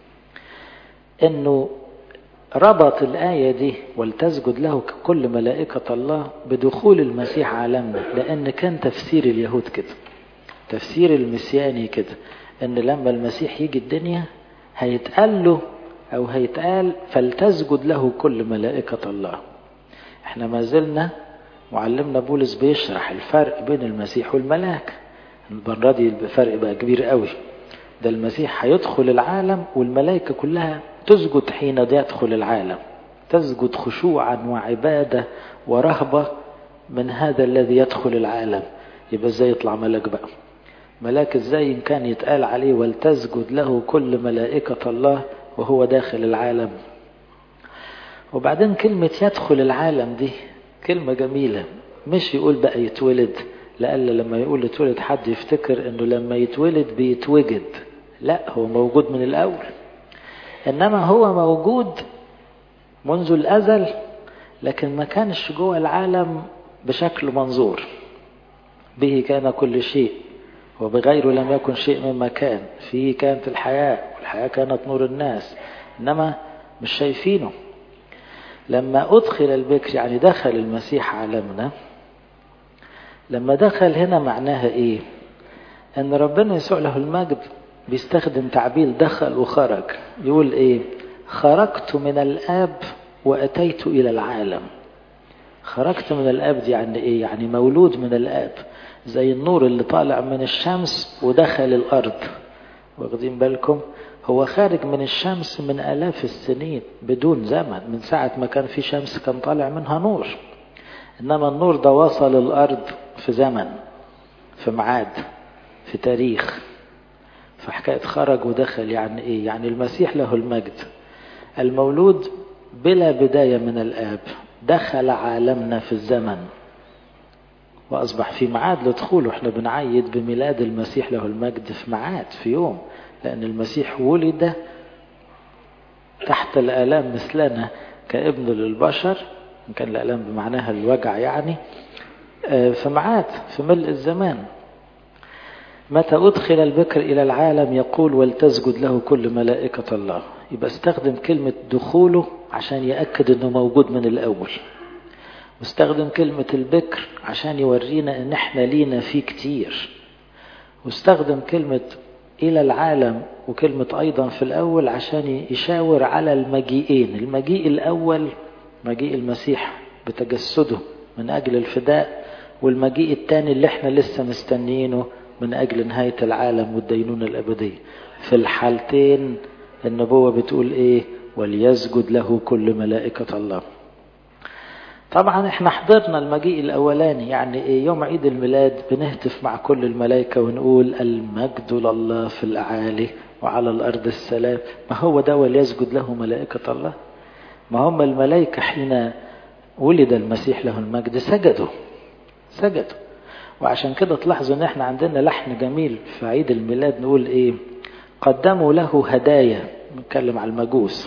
انه ربط الآية دي ولتسجد له كل ملائكة الله بدخول المسيح عالمنا، لأن كان تفسير اليهود كده، تفسير المسياني كده، ان لما المسيح يجي الدنيا هيتقال له او هيتقال فلتسجد له كل ملائكة الله. احنا ما زلنا معلمنا بولس بيشرح الفرق بين المسيح والملاك. المرة دي الفرق بقى كبير قوي، ده المسيح هيدخل العالم والملائكة كلها تسجد حين يدخل العالم، تسجد خشوعا وعبادة ورهبة من هذا الذي يدخل العالم. يبقى ازاي يطلع ملاك بقى؟ ملاك ازاي إن كان يتقال عليه ولتسجد له كل ملائكة الله وهو داخل العالم؟ وبعدين كلمة يدخل العالم دي كلمة جميلة، مش يقول بقى يتولد، لألا لما يقول يتولد حد يفتكر انه لما يتولد بيتوجد، لا، هو موجود من الأول، إنما هو موجود منذ الأزل، لكن ما كانش جوه العالم بشكل منظور. به كان كل شيء وبغيره لم يكن شيء مما كان، فيه كانت الحياة والحياة كانت نور الناس، إنما مش شايفينه. لما أدخل البكر يعني دخل المسيح عالمنا، لما دخل هنا معناها إيه؟ أن ربنا يسوع له المجد بيستخدم تعبير دخل وخرج. يقول إيه؟ خرجت من الآب وأتيت إلى العالم. خرجت من الآب دي يعني إيه؟ يعني مولود من الآب، زي النور اللي طالع من الشمس ودخل الأرض. واخدين بالكم؟ هو خارج من الشمس من آلاف السنين بدون زمن، من ساعة ما كان في شمس كان طالع منها نور، إنما النور ده وصل الأرض في زمن، في معاد، في تاريخ. فحكاية خرج ودخل يعني إيه؟ يعني المسيح له المجد المولود بلا بداية من الآب دخل عالمنا في الزمن وأصبح في معاد لدخوله. احنا بنعيد بميلاد المسيح له المجد في معاد، في يوم، لأن المسيح ولد تحت الآلام مثلنا كابن للبشر، إن كان الآلام بمعناها الوجع يعني، في معاد في ملء الزمان. متى أدخل البكر إلى العالم يقول ولتسجد له كل ملائكة الله. يبقى استخدم كلمة دخوله عشان يأكد أنه موجود من الأول، واستخدم كلمة البكر عشان يورينا أن احنا لينا فيه كتير، واستخدم كلمة إلى العالم وكلمة أيضا في الأول عشان يشاور على المجيئين. المجيء الأول مجيء المسيح بتجسده من أجل الفداء، والمجيء الثاني اللي احنا لسه مستنيينه من أجل نهاية العالم والدينونة الأبدية. في الحالتين النبوة بتقول إيه؟ وليسجد له كل ملائكة الله. طبعا احنا حضرنا المجيء الأولاني، يعني إيه؟ يوم عيد الميلاد بنهتف مع كل الملائكة ونقول المجد لله في الأعالي وعلى الأرض السلام. ما هو ده وليسجد له ملائكة الله. ما هم الملائكة حين ولد المسيح له المجد سجدوا سجدوا وعشان كده تلاحظوا ان احنا عندنا لحن جميل في عيد الميلاد نقول ايه؟ قدموا له هدايا، نتكلم على المجوس،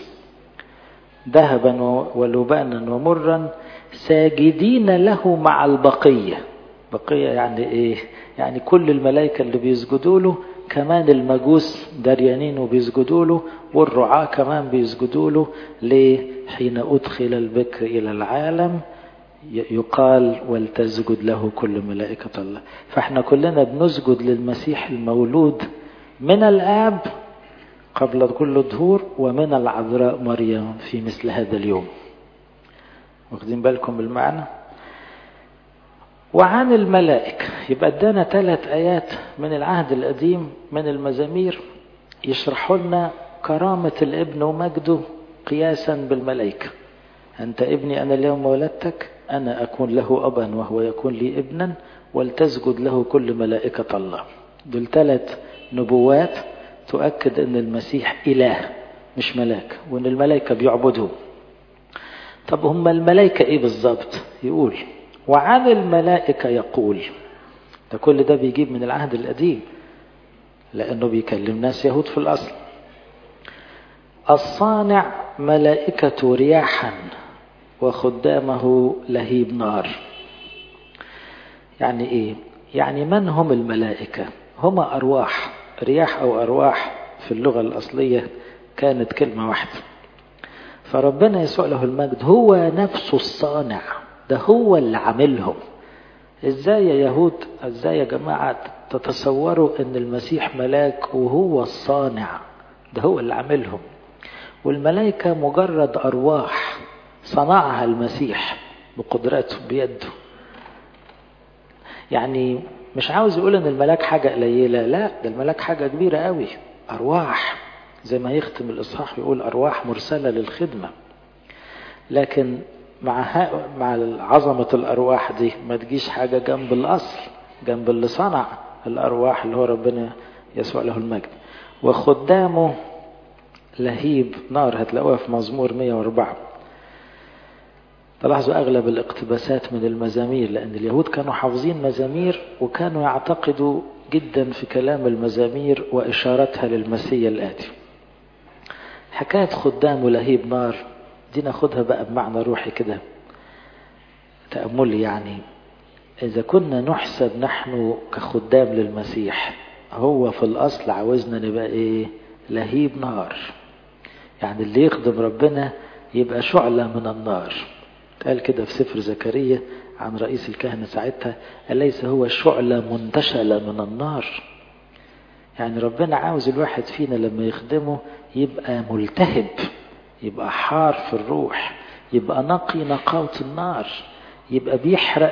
ذهبا ولبانا ومرا ساجدين له مع البقية. بقية يعني ايه؟ يعني كل الملائكة اللي بيسجدوا له، كمان المجوس دريانين وبيسجدوا له، والرعاة كمان بيسجدوا له. ليه؟ حين أدخل البكر إلى العالم يقال ولتسجد له كل ملائكة الله. فاحنا كلنا بنسجد للمسيح المولود من الآب قبل كل الدهور ومن العذراء مريم في مثل هذا اليوم. واخدين بالكم بالمعنى؟ وعن الملائكة يبقى ادانا ثلاث آيات من العهد القديم من المزامير يشرحوا لنا كرامة الابن ومجده قياسا بالملائكة. أنت ابني أنا اليوم ولدتك، أنا أكون له أبا وهو يكون لي ابنا، ولتسجد له كل ملائكة الله. دول ثلاث نبوات تؤكد أن المسيح إله مش ملاك، وأن الملائكة بيعبدوه. طب هم الملائكة إيه بالضبط؟ يقول وعن الملائكة يقول، ده كل ده بيجيب من العهد القديم لأنه بيكلم ناس يهود في الأصل. الصانع ملائكة رياحا وخدامه لهيب نار. يعني إيه؟ يعني من هم الملائكة؟ هم أرواح. رياح أو أرواح في اللغة الأصلية كانت كلمة واحدة. فربنا يسوع له المجد هو نفسه الصانع، ده هو اللي عاملهم. ازاي يا يهود، ازاي يا جماعة تتصوروا ان المسيح ملاك وهو الصانع؟ ده هو اللي عاملهم. والملائكة مجرد أرواح صنعها المسيح بقدرته بيده. يعني مش عاوز يقول ان الملاك حاجة قليلة، لا، ده الملاك حاجة كبيرة قوي. أرواح، زي ما يختم الإصحاح يقول أرواح مرسلة للخدمة. لكن مع مع عظمة الأرواح دي ما تجيش حاجة جنب الأصل، جنب اللي صنع الأرواح اللي هو ربنا يسوع له المجد. وخدامه لهيب نار، هتلاقوها في مزمور مئة وأربعة. تلاحظوا أغلب الاقتباسات من المزامير، لأن اليهود كانوا حافظين مزامير وكانوا يعتقدوا جدا في كلام المزامير وإشارتها للمسيح الآتي. حكاية خدامه لهيب نار دي ناخدها بقى بمعنى روحي كده تأملي. يعني إذا كنا نحسب نحن كخدام للمسيح، هو في الأصل عاوزنا نبقى إيه؟ لهيب نار. يعني اللي يخدم ربنا يبقى شعلة من النار. قال كده في سفر زكريا عن رئيس الكهنة ساعتها، أليس هو شعلة منتشلة من النار؟ يعني ربنا عاوز الواحد فينا لما يخدمه يبقى ملتهب، يبقى حار في الروح، يبقى نقي نقاوة النار، يبقى بيحرق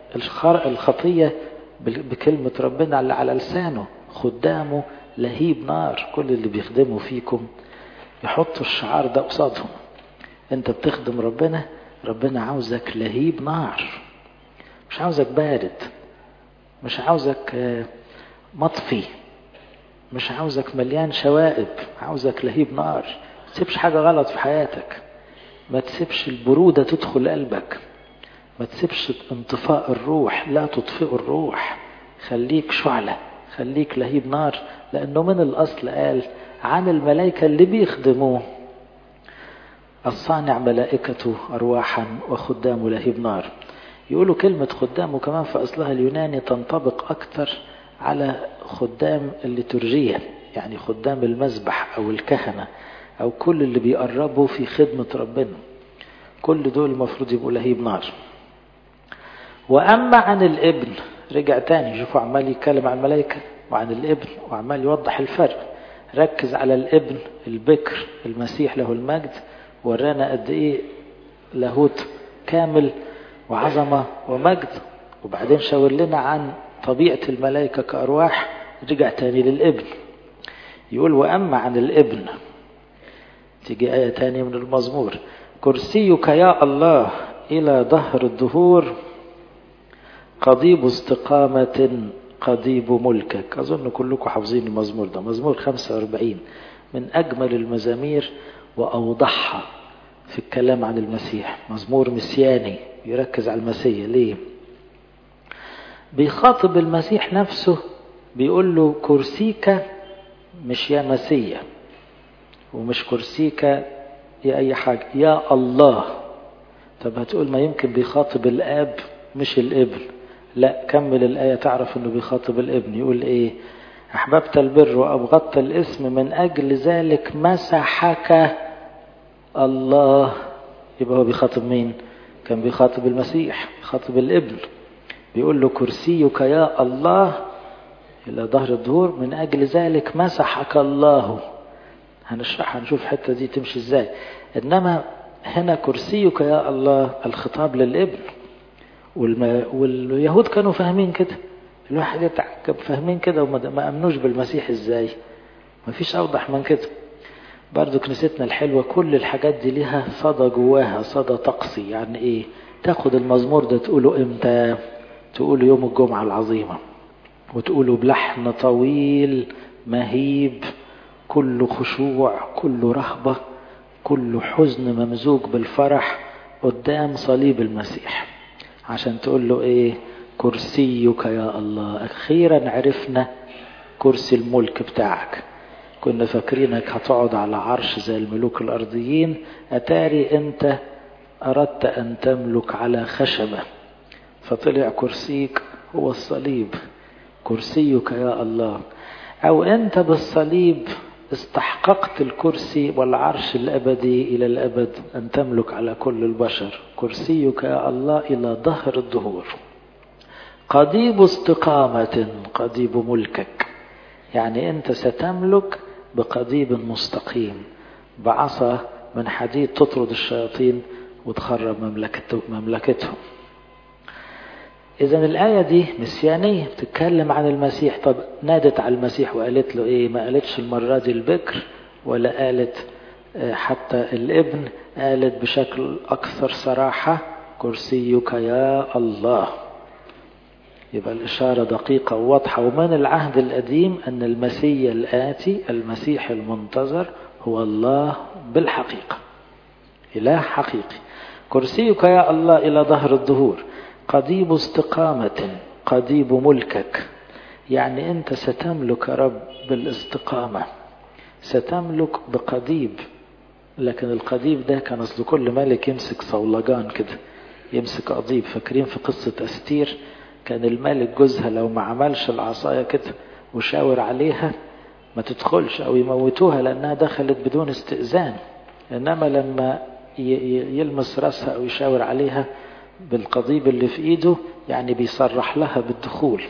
الخطية بكلمة ربنا اللي على لسانه. خدامه لهيب نار. كل اللي بيخدموا فيكم يحطوا الشعار ده قصادهم. انت بتخدم ربنا، ربنا عاوزك لهيب نار، مش عاوزك بارد، مش عاوزك مطفي، مش عاوزك مليان شوائب، عاوزك لهيب نار. ما تسيبش حاجة غلط في حياتك، ما تسيبش البرودة تدخل قلبك، ما تسيبش انطفاء الروح، لا تطفئ الروح. خليك شعلة، خليك لهيب نار. لأنه من الأصل قال عن الملائكة اللي بيخدموه الصانع ملائكته أرواحا وخدام لهيب نار. يقولوا كلمة خدام كمان في أصلها اليوناني تنطبق أكثر على خدام الليتورجية، يعني خدام المذبح أو الكهنة أو كل اللي بيقربوا في خدمة ربنا. كل دول المفروض يبقوا لهيب نار. وأما عن الابن، رجع تاني. شوفوا عمال يتكلم عن الملائكة وعن الابن وعمال يوضح الفرق. ركز على الابن البكر المسيح له المجد، ورانا قد ايه لاهوت كامل وعظمة ومجد. وبعدين شاور لنا عن طبيعة الملائكة كأرواح. رجع تاني للابن يقول وأما عن الابن، تيجي آية تانية من المزمور، كرسيك يا الله إلى ظهر الدهور، قضيب استقامة قضيب ملكك. أظن كلكم حافظين المزمور ده، مزمور خمسة وأربعين، من أجمل المزامير وأوضحها في الكلام عن المسيح. مزمور مسياني يركز على المسيح. ليه؟ بيخاطب المسيح نفسه، بيقول له كرسيك، مش يا مسيح، ومش كرسيك يا أي حاجة، يا الله. طب هتقول ما يمكن بيخاطب الآب مش الابن. لا، كمل الآية تعرف أنه بيخاطب الابن. يقول إيه؟ أحببت البر وأبغضت الاسم، من أجل ذلك مسحك الله. يبقى هو بيخاطب مين؟ كان بيخاطب المسيح، بيخاطب الابن. بيقول له كرسيك يا الله إلى ظهر الدهور، من أجل ذلك مسحك الله. هنشرح هنشوف حتى دي تمشي ازاي. إنما هنا كرسيك يا الله الخطاب للابن. والم... واليهود كانوا فاهمين كده. الواحد يتعجب، فاهمين كده وما أمنوش بالمسيح ازاي؟ ما فيش أوضح من كده. برضو كنيستنا الحلوة كل الحاجات دي لها صدى جواها، صدى طقسي. يعني ايه؟ تاخد المزمور ده تقوله امتى؟ تقوله يوم الجمعة العظيمة، وتقوله بلحن طويل مهيب، كله خشوع، كله رهبة، كله حزن ممزوج بالفرح قدام صليب المسيح، عشان تقول له ايه؟ كرسيك يا الله. اخيرا عرفنا كرسي الملك بتاعك. كنا فاكرينك هتقعد على عرش زي الملوك الارضيين، اتاري انت اردت ان تملك على خشبة، فطلع كرسيك هو الصليب. كرسيك يا الله. او انت بالصليب استحققت الكرسي والعرش الابدي الى الابد، ان تملك على كل البشر. كرسيك يا الله الى ظهر الدهور. قضيب استقامة قضيب ملكك، يعني انت ستملك بقضيب مستقيم، بعصا من حديد تطرد الشياطين وتخرب مملكتهم. إذن الآية دي مسيانية، بتتكلم عن المسيح. طب نادت على المسيح وقالت له إيه؟ ما قالتش المرة دي البكر، ولا قالت حتى الابن، قالت بشكل أكثر صراحة كرسيك يا الله. يبقى الإشارة دقيقة وواضحة. ومن العهد القديم أن المسيح الآتي، المسيح المنتظر، هو الله بالحقيقة، إله حقيقي. كرسيك يا الله إلى ظهر الدهور. قضيب استقامة قضيب ملكك، يعني أنت ستملك يا رب بالاستقامة، ستملك بقضيب. لكن القضيب ده كان أصل كل ملك يمسك صولجان كده، يمسك قضيب. فاكرين في قصة أستير؟ كان الملك جوزها لو ما عملش العصاية كده وشاور عليها ما تدخلش، أو يموتوها لأنها دخلت بدون استئذان. إنما لما يلمس رأسها أو يشاور عليها بالقضيب اللي في إيده، يعني بيصرح لها بالدخول.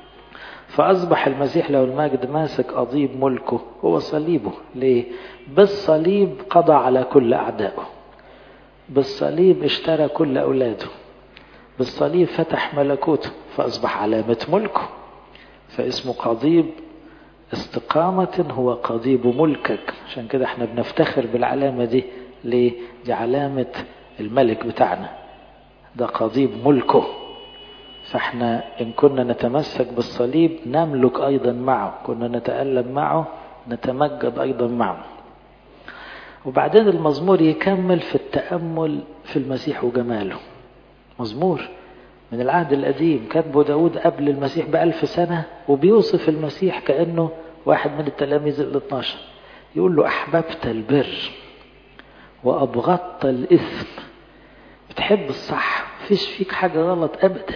فأصبح المسيح له المجد ماسك قضيب ملكه هو صليبه. ليه؟ بالصليب قضى على كل أعدائه، بالصليب اشترى كل أولاده، بالصليب فتح ملكوته، فأصبح علامة ملكه. فاسمه قضيب استقامة، هو قضيب ملكك. عشان كده احنا بنفتخر بالعلامة دي. ليه؟ دي علامة الملك بتاعنا، ده قضيب ملكه. فاحنا إن كنا نتمسك بالصليب نملك أيضا معه، كنا نتألم معه نتمجد أيضا معه. وبعدين المزمور يكمل في التأمل في المسيح وجماله. مزمور من العهد القديم كتبه داود قبل المسيح بألف سنة، وبيوصف المسيح كأنه واحد من التلاميذ الاثناشر. يقول له أحببت البر وأبغضت الإثم. بتحب الصح، فيش فيك حاجة غلط أبدا.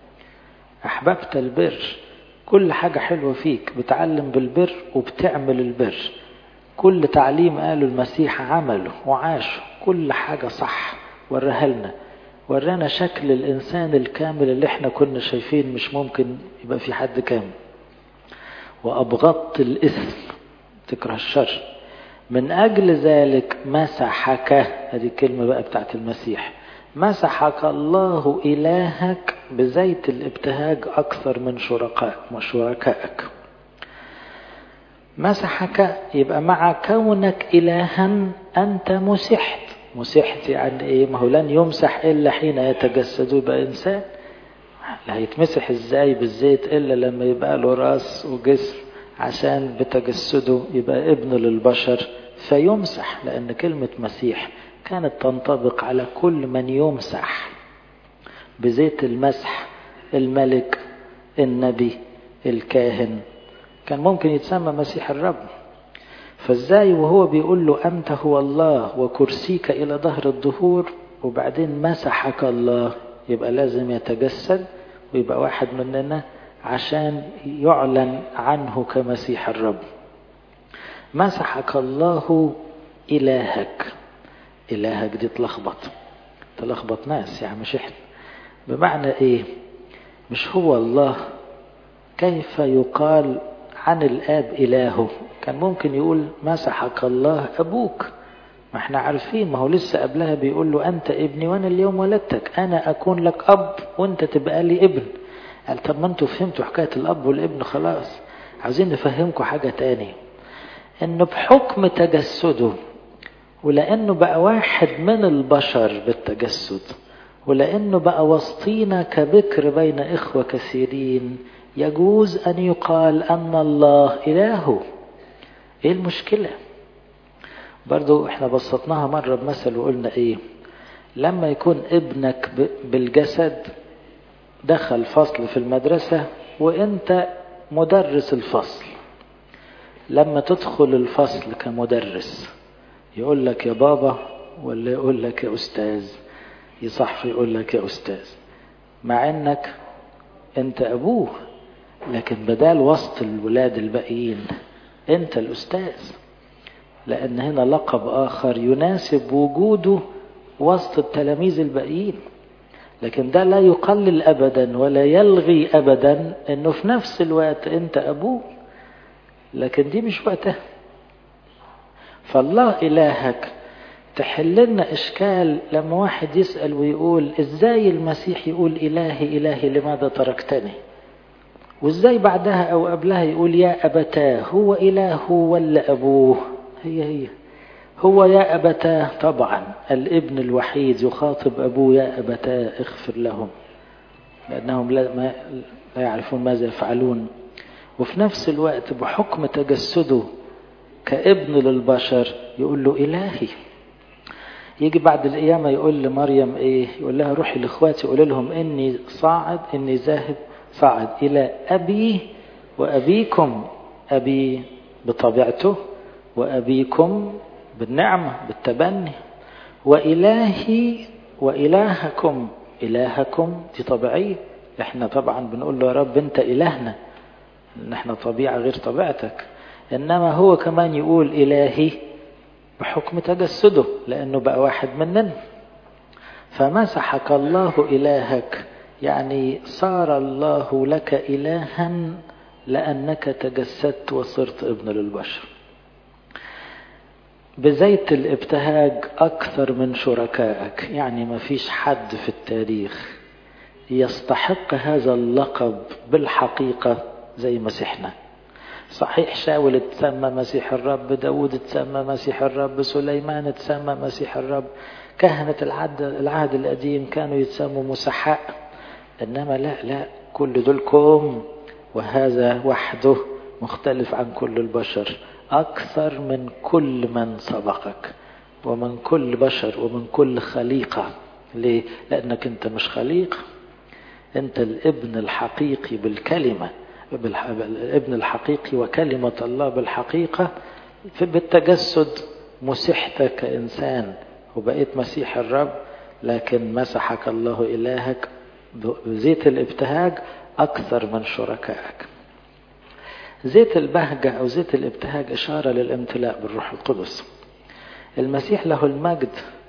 أحببت البر، كل حاجة حلوة فيك، بتعلم بالبر وبتعمل البر. كل تعليم قاله المسيح عمله وعاشه، كل حاجة صح وريها لنا، ورانا شكل الإنسان الكامل اللي احنا كنا شايفين مش ممكن يبقى في حد كامل. وأبغضت الإثم، تكره الشر، من أجل ذلك مسحك. هذه الكلمة بقى بتاعت المسيح. مسحك الله إلهك بزيت الابتهاج أكثر من شركاء وشركائك. مسحك يبقى مع كونك إلها أنت مسحت. مسحت يعني إيه؟ ما هو لن يمسح إلا حين يتجسد يبقى إنسان. لا هيتمسح إزاي بالزيت إلا لما يبقى له راس وجسم، عشان بتجسده يبقى ابن للبشر فيمسح. لأن كلمة مسيح كانت تنطبق على كل من يمسح بزيت المسح. الملك، النبي، الكاهن، كان ممكن يتسمى مسيح الرب. فازاي وهو بيقول له أنت هو الله وكرسيك إلى ظهر الدهور، وبعدين مسحك الله، يبقى لازم يتجسد ويبقى واحد مننا عشان يعلن عنه كمسيح الرب. مسحك الله إلهك. إلهك دي تلخبط تلخبط ناس، يعني مش احنا. بمعنى ايه؟ مش هو الله. كيف يقال عن الآب إلهه؟ كان ممكن يقول مسحك الله أبوك، ما احنا عارفين. ما هو لسه قبلها بيقول له أنت ابني وأنا اليوم ولدتك، أنا أكون لك أب وأنت تبقى لي ابن. قال طب ما انتوا فهمتوا حكاية الأب والابن خلاص، عاوزين نفهمكم حاجة تاني. انه بحكم تجسده ولانه بقى واحد من البشر بالتجسد ولانه بقى وسطينا كبكر بين اخوة كثيرين يجوز ان يقال ان الله اله. ايه المشكلة؟ برضو احنا بسطناها مرة بمثل وقلنا ايه، لما يكون ابنك بالجسد دخل فصل في المدرسة وانت مدرس الفصل، لما تدخل الفصل كمدرس يقول لك يا بابا ولا يقول لك يا أستاذ؟ يصح يقول لك يا أستاذ مع انك انت ابوه، لكن بدال وسط الولاد الباقيين انت الأستاذ، لأن هنا لقب آخر يناسب وجوده وسط التلاميذ الباقيين. لكن ده لا يقلل أبدا ولا يلغي أبدا أنه في نفس الوقت أنت أبوه، لكن دي مش وقتها. فالله إلهك تحللنا إشكال لما واحد يسأل ويقول إزاي المسيح يقول إلهي إلهي لماذا تركتني، وإزاي بعدها أو قبلها يقول يا أبتاه؟ هو إله ولا أبوه؟ هي هي هو يا أبتاه طبعا، الابن الوحيد يخاطب أبوه يا أبتاه اغفر لهم لأنهم لا, ما لا يعرفون ماذا يفعلون. وفي نفس الوقت بحكم تجسده كابن للبشر يقول له إلهي. يجي بعد القيامة يقول لمريم إيه؟ يقول لها روحي لإخواتي يقول لهم إني صاعد إني ذاهب صاعد إلى أبي وأبيكم، أبي بطبيعته وأبيكم بالنعمة بالتبني، وإلهي وإلهكم، إلهكم دي طبيعية. إحنا طبعا بنقول له يا رب أنت إلهنا، نحن طبيعة غير طبيعتك، إنما هو كمان يقول إلهي بحكم تجسده لأنه بقى واحد مننا. فمسحك الله إلهك يعني صار الله لك إلها لأنك تجسدت وصرت ابن للبشر. بزيت الابتهاج أكثر من شركائك، يعني ما فيش حد في التاريخ يستحق هذا اللقب بالحقيقة زي مسيحنا. صحيح شاول تسمى مسيح الرب، داود تسمى مسيح الرب، سليمان تسمى مسيح الرب، كهنة العهد, العهد القديم كانوا يتسموا مسحاء، إنما لا لا كل دولكم، وهذا وحده مختلف عن كل البشر أكثر من كل من سبقك ومن كل بشر ومن كل خليقة. ليه؟ لأنك أنت مش خليقة، أنت الابن الحقيقي بالكلمة، الابن الحقيقي وكلمة الله بالحقيقة. بالتجسد مسحت كإنسان وبقيت مسيح الرب، لكن مسحك الله إلهك بزيت الابتهاج أكثر من شركائك. زيت البهجة أو زيت الابتهاج إشارة للامتلاء بالروح القدس. المسيح له المجد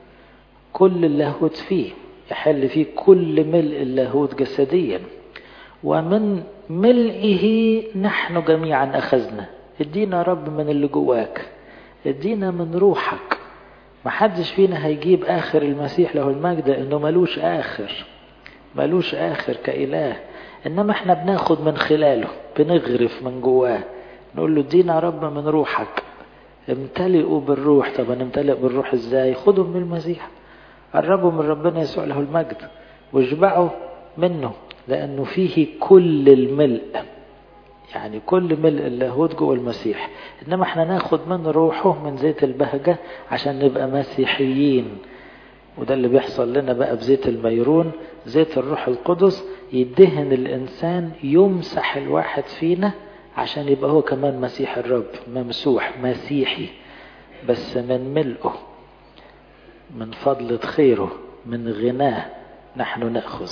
كل اللاهوت فيه، يحل فيه كل ملء اللاهوت جسديا، ومن ملئه نحن جميعا أخذنا. ادينا رب من اللي جواك، ادينا من روحك. محدش فينا هيجيب آخر المسيح له المجد إنه ملوش آخر، ملوش آخر كإله، إنما احنا بناخد من خلاله، بنغرف من جواه، نقول له ادينا رب من روحك، امتلئوا بالروح. طب نمتلئ بالروح ازاي؟ خدوا من المسيح، قربوا من ربنا يسوع له المجد واجبعوا منه، لأنه فيه كل الملء، يعني كل ملء اللاهوت جوه المسيح. إنما احنا ناخد من روحه من زيت البهجة عشان نبقى مسيحيين. وده اللي بيحصل لنا بقى بزيت الميرون، زيت الروح القدس يدهن الإنسان، يمسح الواحد فينا عشان يبقى هو كمان مسيح الرب، ممسوح مسيحي، بس من ملئه، من فضلة خيره، من غناه نحن نأخذ.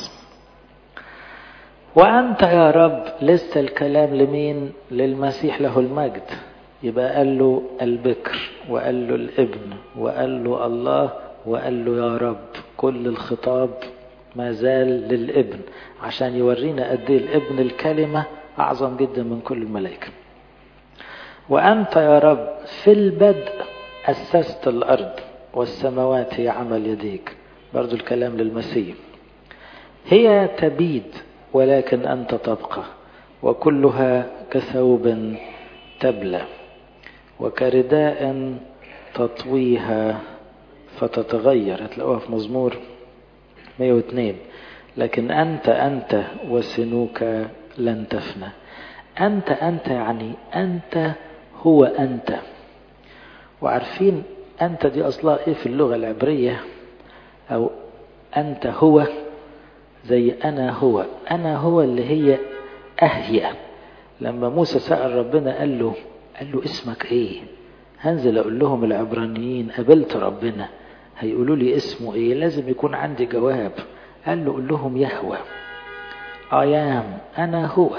وأنت يا رب، لسه الكلام لمين؟ للمسيح له المجد. يبقى قال له البكر، وقال له الابن، وقال له الله، وقال له يا رب. كل الخطاب ما زال للابن عشان يورينا قد ايه الابن الكلمة أعظم جدا من كل الملائكة. وأنت يا رب في البدء أسست الأرض والسماوات هي عمل يديك. برضو الكلام للمسيح. هي تبيد ولكن أنت تبقى، وكلها كثوب تبلى. وكرداء تطويها فتتغير. هتلاقوها في مزمور مئة واثنين. لكن أنت أنت وسنوك لن تفنى. أنت أنت يعني أنت هو أنت. وعارفين أنت دي أصلها إيه في اللغة العبرية؟ أو أنت هو زي أنا هو. أنا هو اللي هي أهيا. لما موسى سأل ربنا قال له قال له اسمك إيه؟ هنزل أقول لهم العبرانيين قابلت ربنا هيقولوا لي اسمه إيه؟ لازم يكون عندي جواب. قال له قل لهم يهوه أيام أنا هو.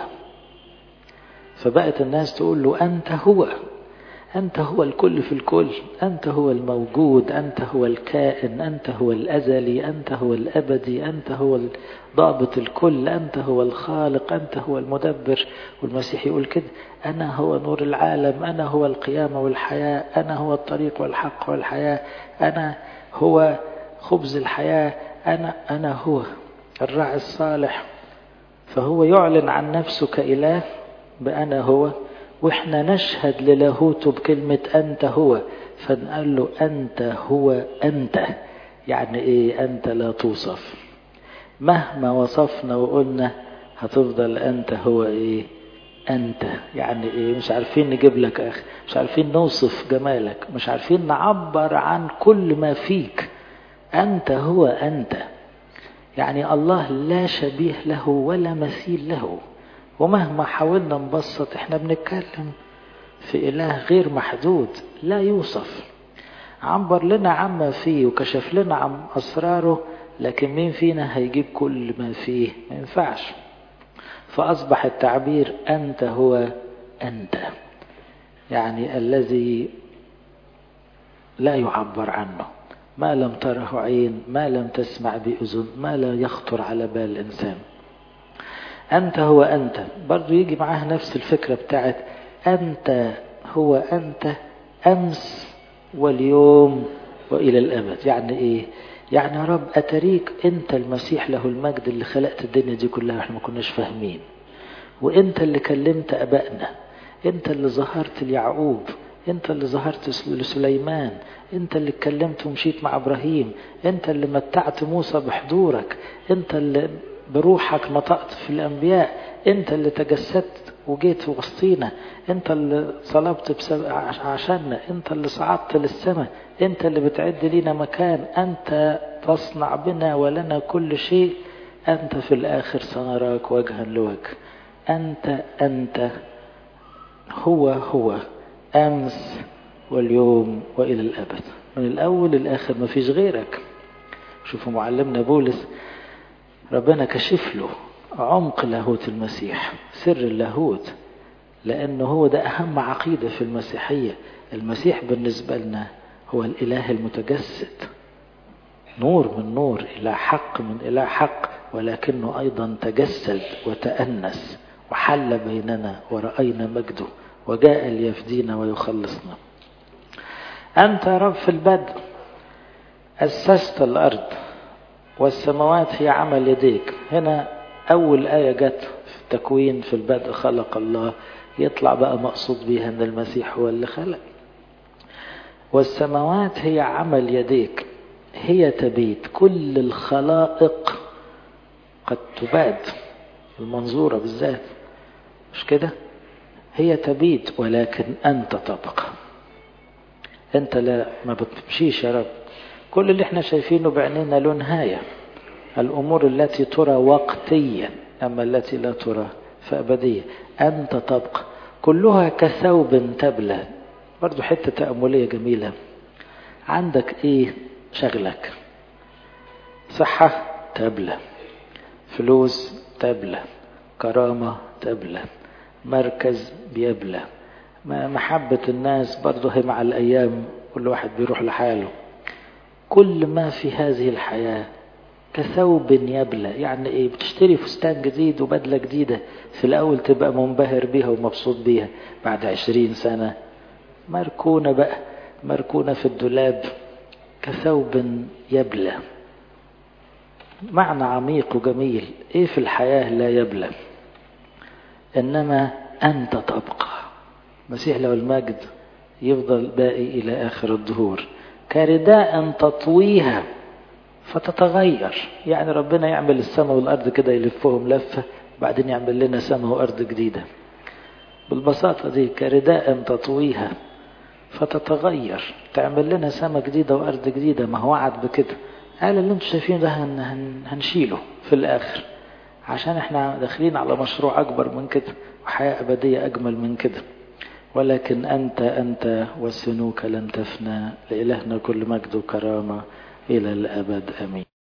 فبقت الناس تقول له أنت هو. أنت هو الكل في الكل. أنت هو الموجود. أنت هو الكائن. أنت هو الأزلي. أنت هو الأبدي. أنت هو ضابط الكل. أنت هو الخالق. أنت هو المدبر. والمسيح يقول كده أنا هو نور العالم. أنا هو القيامة والحياة. أنا هو الطريق والحق والحياة. أنا هو خبز الحياة. أنا أنا هو الراعي الصالح. فهو يعلن عن نفسه كإله بأنا هو، وإحنا نشهد للاهوته بكلمة أنت هو. فنقول له أنت هو أنت. يعني إيه؟ أنت لا توصف. مهما وصفنا وقلنا هتفضل أنت هو إيه؟ أنت. يعني إيه؟ مش عارفين نجيب لك أخي، مش عارفين نوصف جمالك، مش عارفين نعبر عن كل ما فيك. أنت هو أنت. يعني الله لا شبيه له ولا مثيل له. ومهما حاولنا نبسط احنا بنتكلم في إله غير محدود لا يوصف. عبر لنا عما فيه وكشف لنا عن أسراره، لكن مين فينا هيجيب كل ما فيه؟ ما ينفعش. فأصبح التعبير أنت هو أنت، يعني الذي لا يعبر عنه، ما لم تره عين، ما لم تسمع بأذن، ما لا يخطر على بال الإنسان. أنت هو أنت. برضو يجي معاه نفس الفكرة بتاعت أنت هو أنت أمس واليوم وإلى الأبد. يعني إيه؟ يعني يا رب أتريك أنت المسيح له المجد اللي خلقت الدنيا دي كلها وإحنا ما كناش فاهمين، وأنت اللي كلمت أبائنا، أنت اللي ظهرت ليعقوب، أنت اللي ظهرت لسليمان، أنت اللي اتكلمت ومشيت مع إبراهيم، أنت اللي متعت موسى بحضورك، أنت اللي بروحك نطقت في الأنبياء، أنت اللي تجسدت وجيت وسطينا، أنت اللي صلبت عشاننا، أنت اللي صعدت للسماء، أنت اللي بتعد لنا مكان، أنت تصنع بنا ولنا كل شيء، أنت في الآخر سنراك وجها لوجه. أنت أنت هو هو أمس واليوم وإلى الأبد. من الأول للآخر ما فيش غيرك. شوفوا معلمنا بولس ربنا كشف له عمق لاهوت المسيح، سر اللاهوت، لأنه هو ده أهم عقيدة في المسيحية. المسيح بالنسبة لنا هو الإله المتجسد، نور من نور، إله حق من إله حق، ولكنه أيضا تجسد وتأنس وحل بيننا ورأينا مجده وجاء ليفدينا ويخلصنا. أنت رب في البدء أسست الأرض والسماوات هي عمل يديك. هنا أول آية جت في التكوين في البدء خلق الله، يطلع بقى مقصود بيها أن المسيح هو اللي خلق. والسماوات هي عمل يديك، هي تبيت. كل الخلائق قد تباد، المنظورة بالذات مش كده؟ هي تبيت ولكن أنت تبقى. أنت لا ما بتمشيش يا رب. كل اللي احنا شايفينه بعيننا له نهاية. الأمور التي ترى وقتيا أما التي لا ترى فأبدية. أنت تبقى كلها كثوب تبلى. برضو حتة تأملية جميلة. عندك إيه شغلك؟ صحة تبلى، فلوس تبلى، كرامة تبلى، مركز بيبلى، محبة الناس برضو هي مع الأيام كل واحد بيروح لحاله. كل ما في هذه الحياة كثوب يبلى. يعني ايه؟ بتشتري فستان جديد وبدلة جديدة، في الأول تبقى منبهر بيها ومبسوط بيها، بعد عشرين سنة مركونة بقى، مركونة في الدولاب كثوب يبلى. معنى عميق وجميل. ايه في الحياة لا يبلى؟ إنما أنت تبقى. مسيح له المجد يفضل باقي إلى آخر الدهور. كرداء تطويها فتتغير، يعني ربنا يعمل السماء والأرض كده يلفهم لفة بعدين يعمل لنا سماء وأرض جديدة بالبساطة دي. كرداء تطويها فتتغير، تعمل لنا سماء جديدة وأرض جديدة. ما هو وعد بكده، قال اللي انتوا شايفين ده هن هن هنشيله في الآخر عشان احنا داخلين على مشروع أكبر من كده وحياة أبدية أجمل من كده. ولكن أنت أنت وسنوك لن تفنى، لإلهنا كل مجد وكرامة إلى الأبد آمين.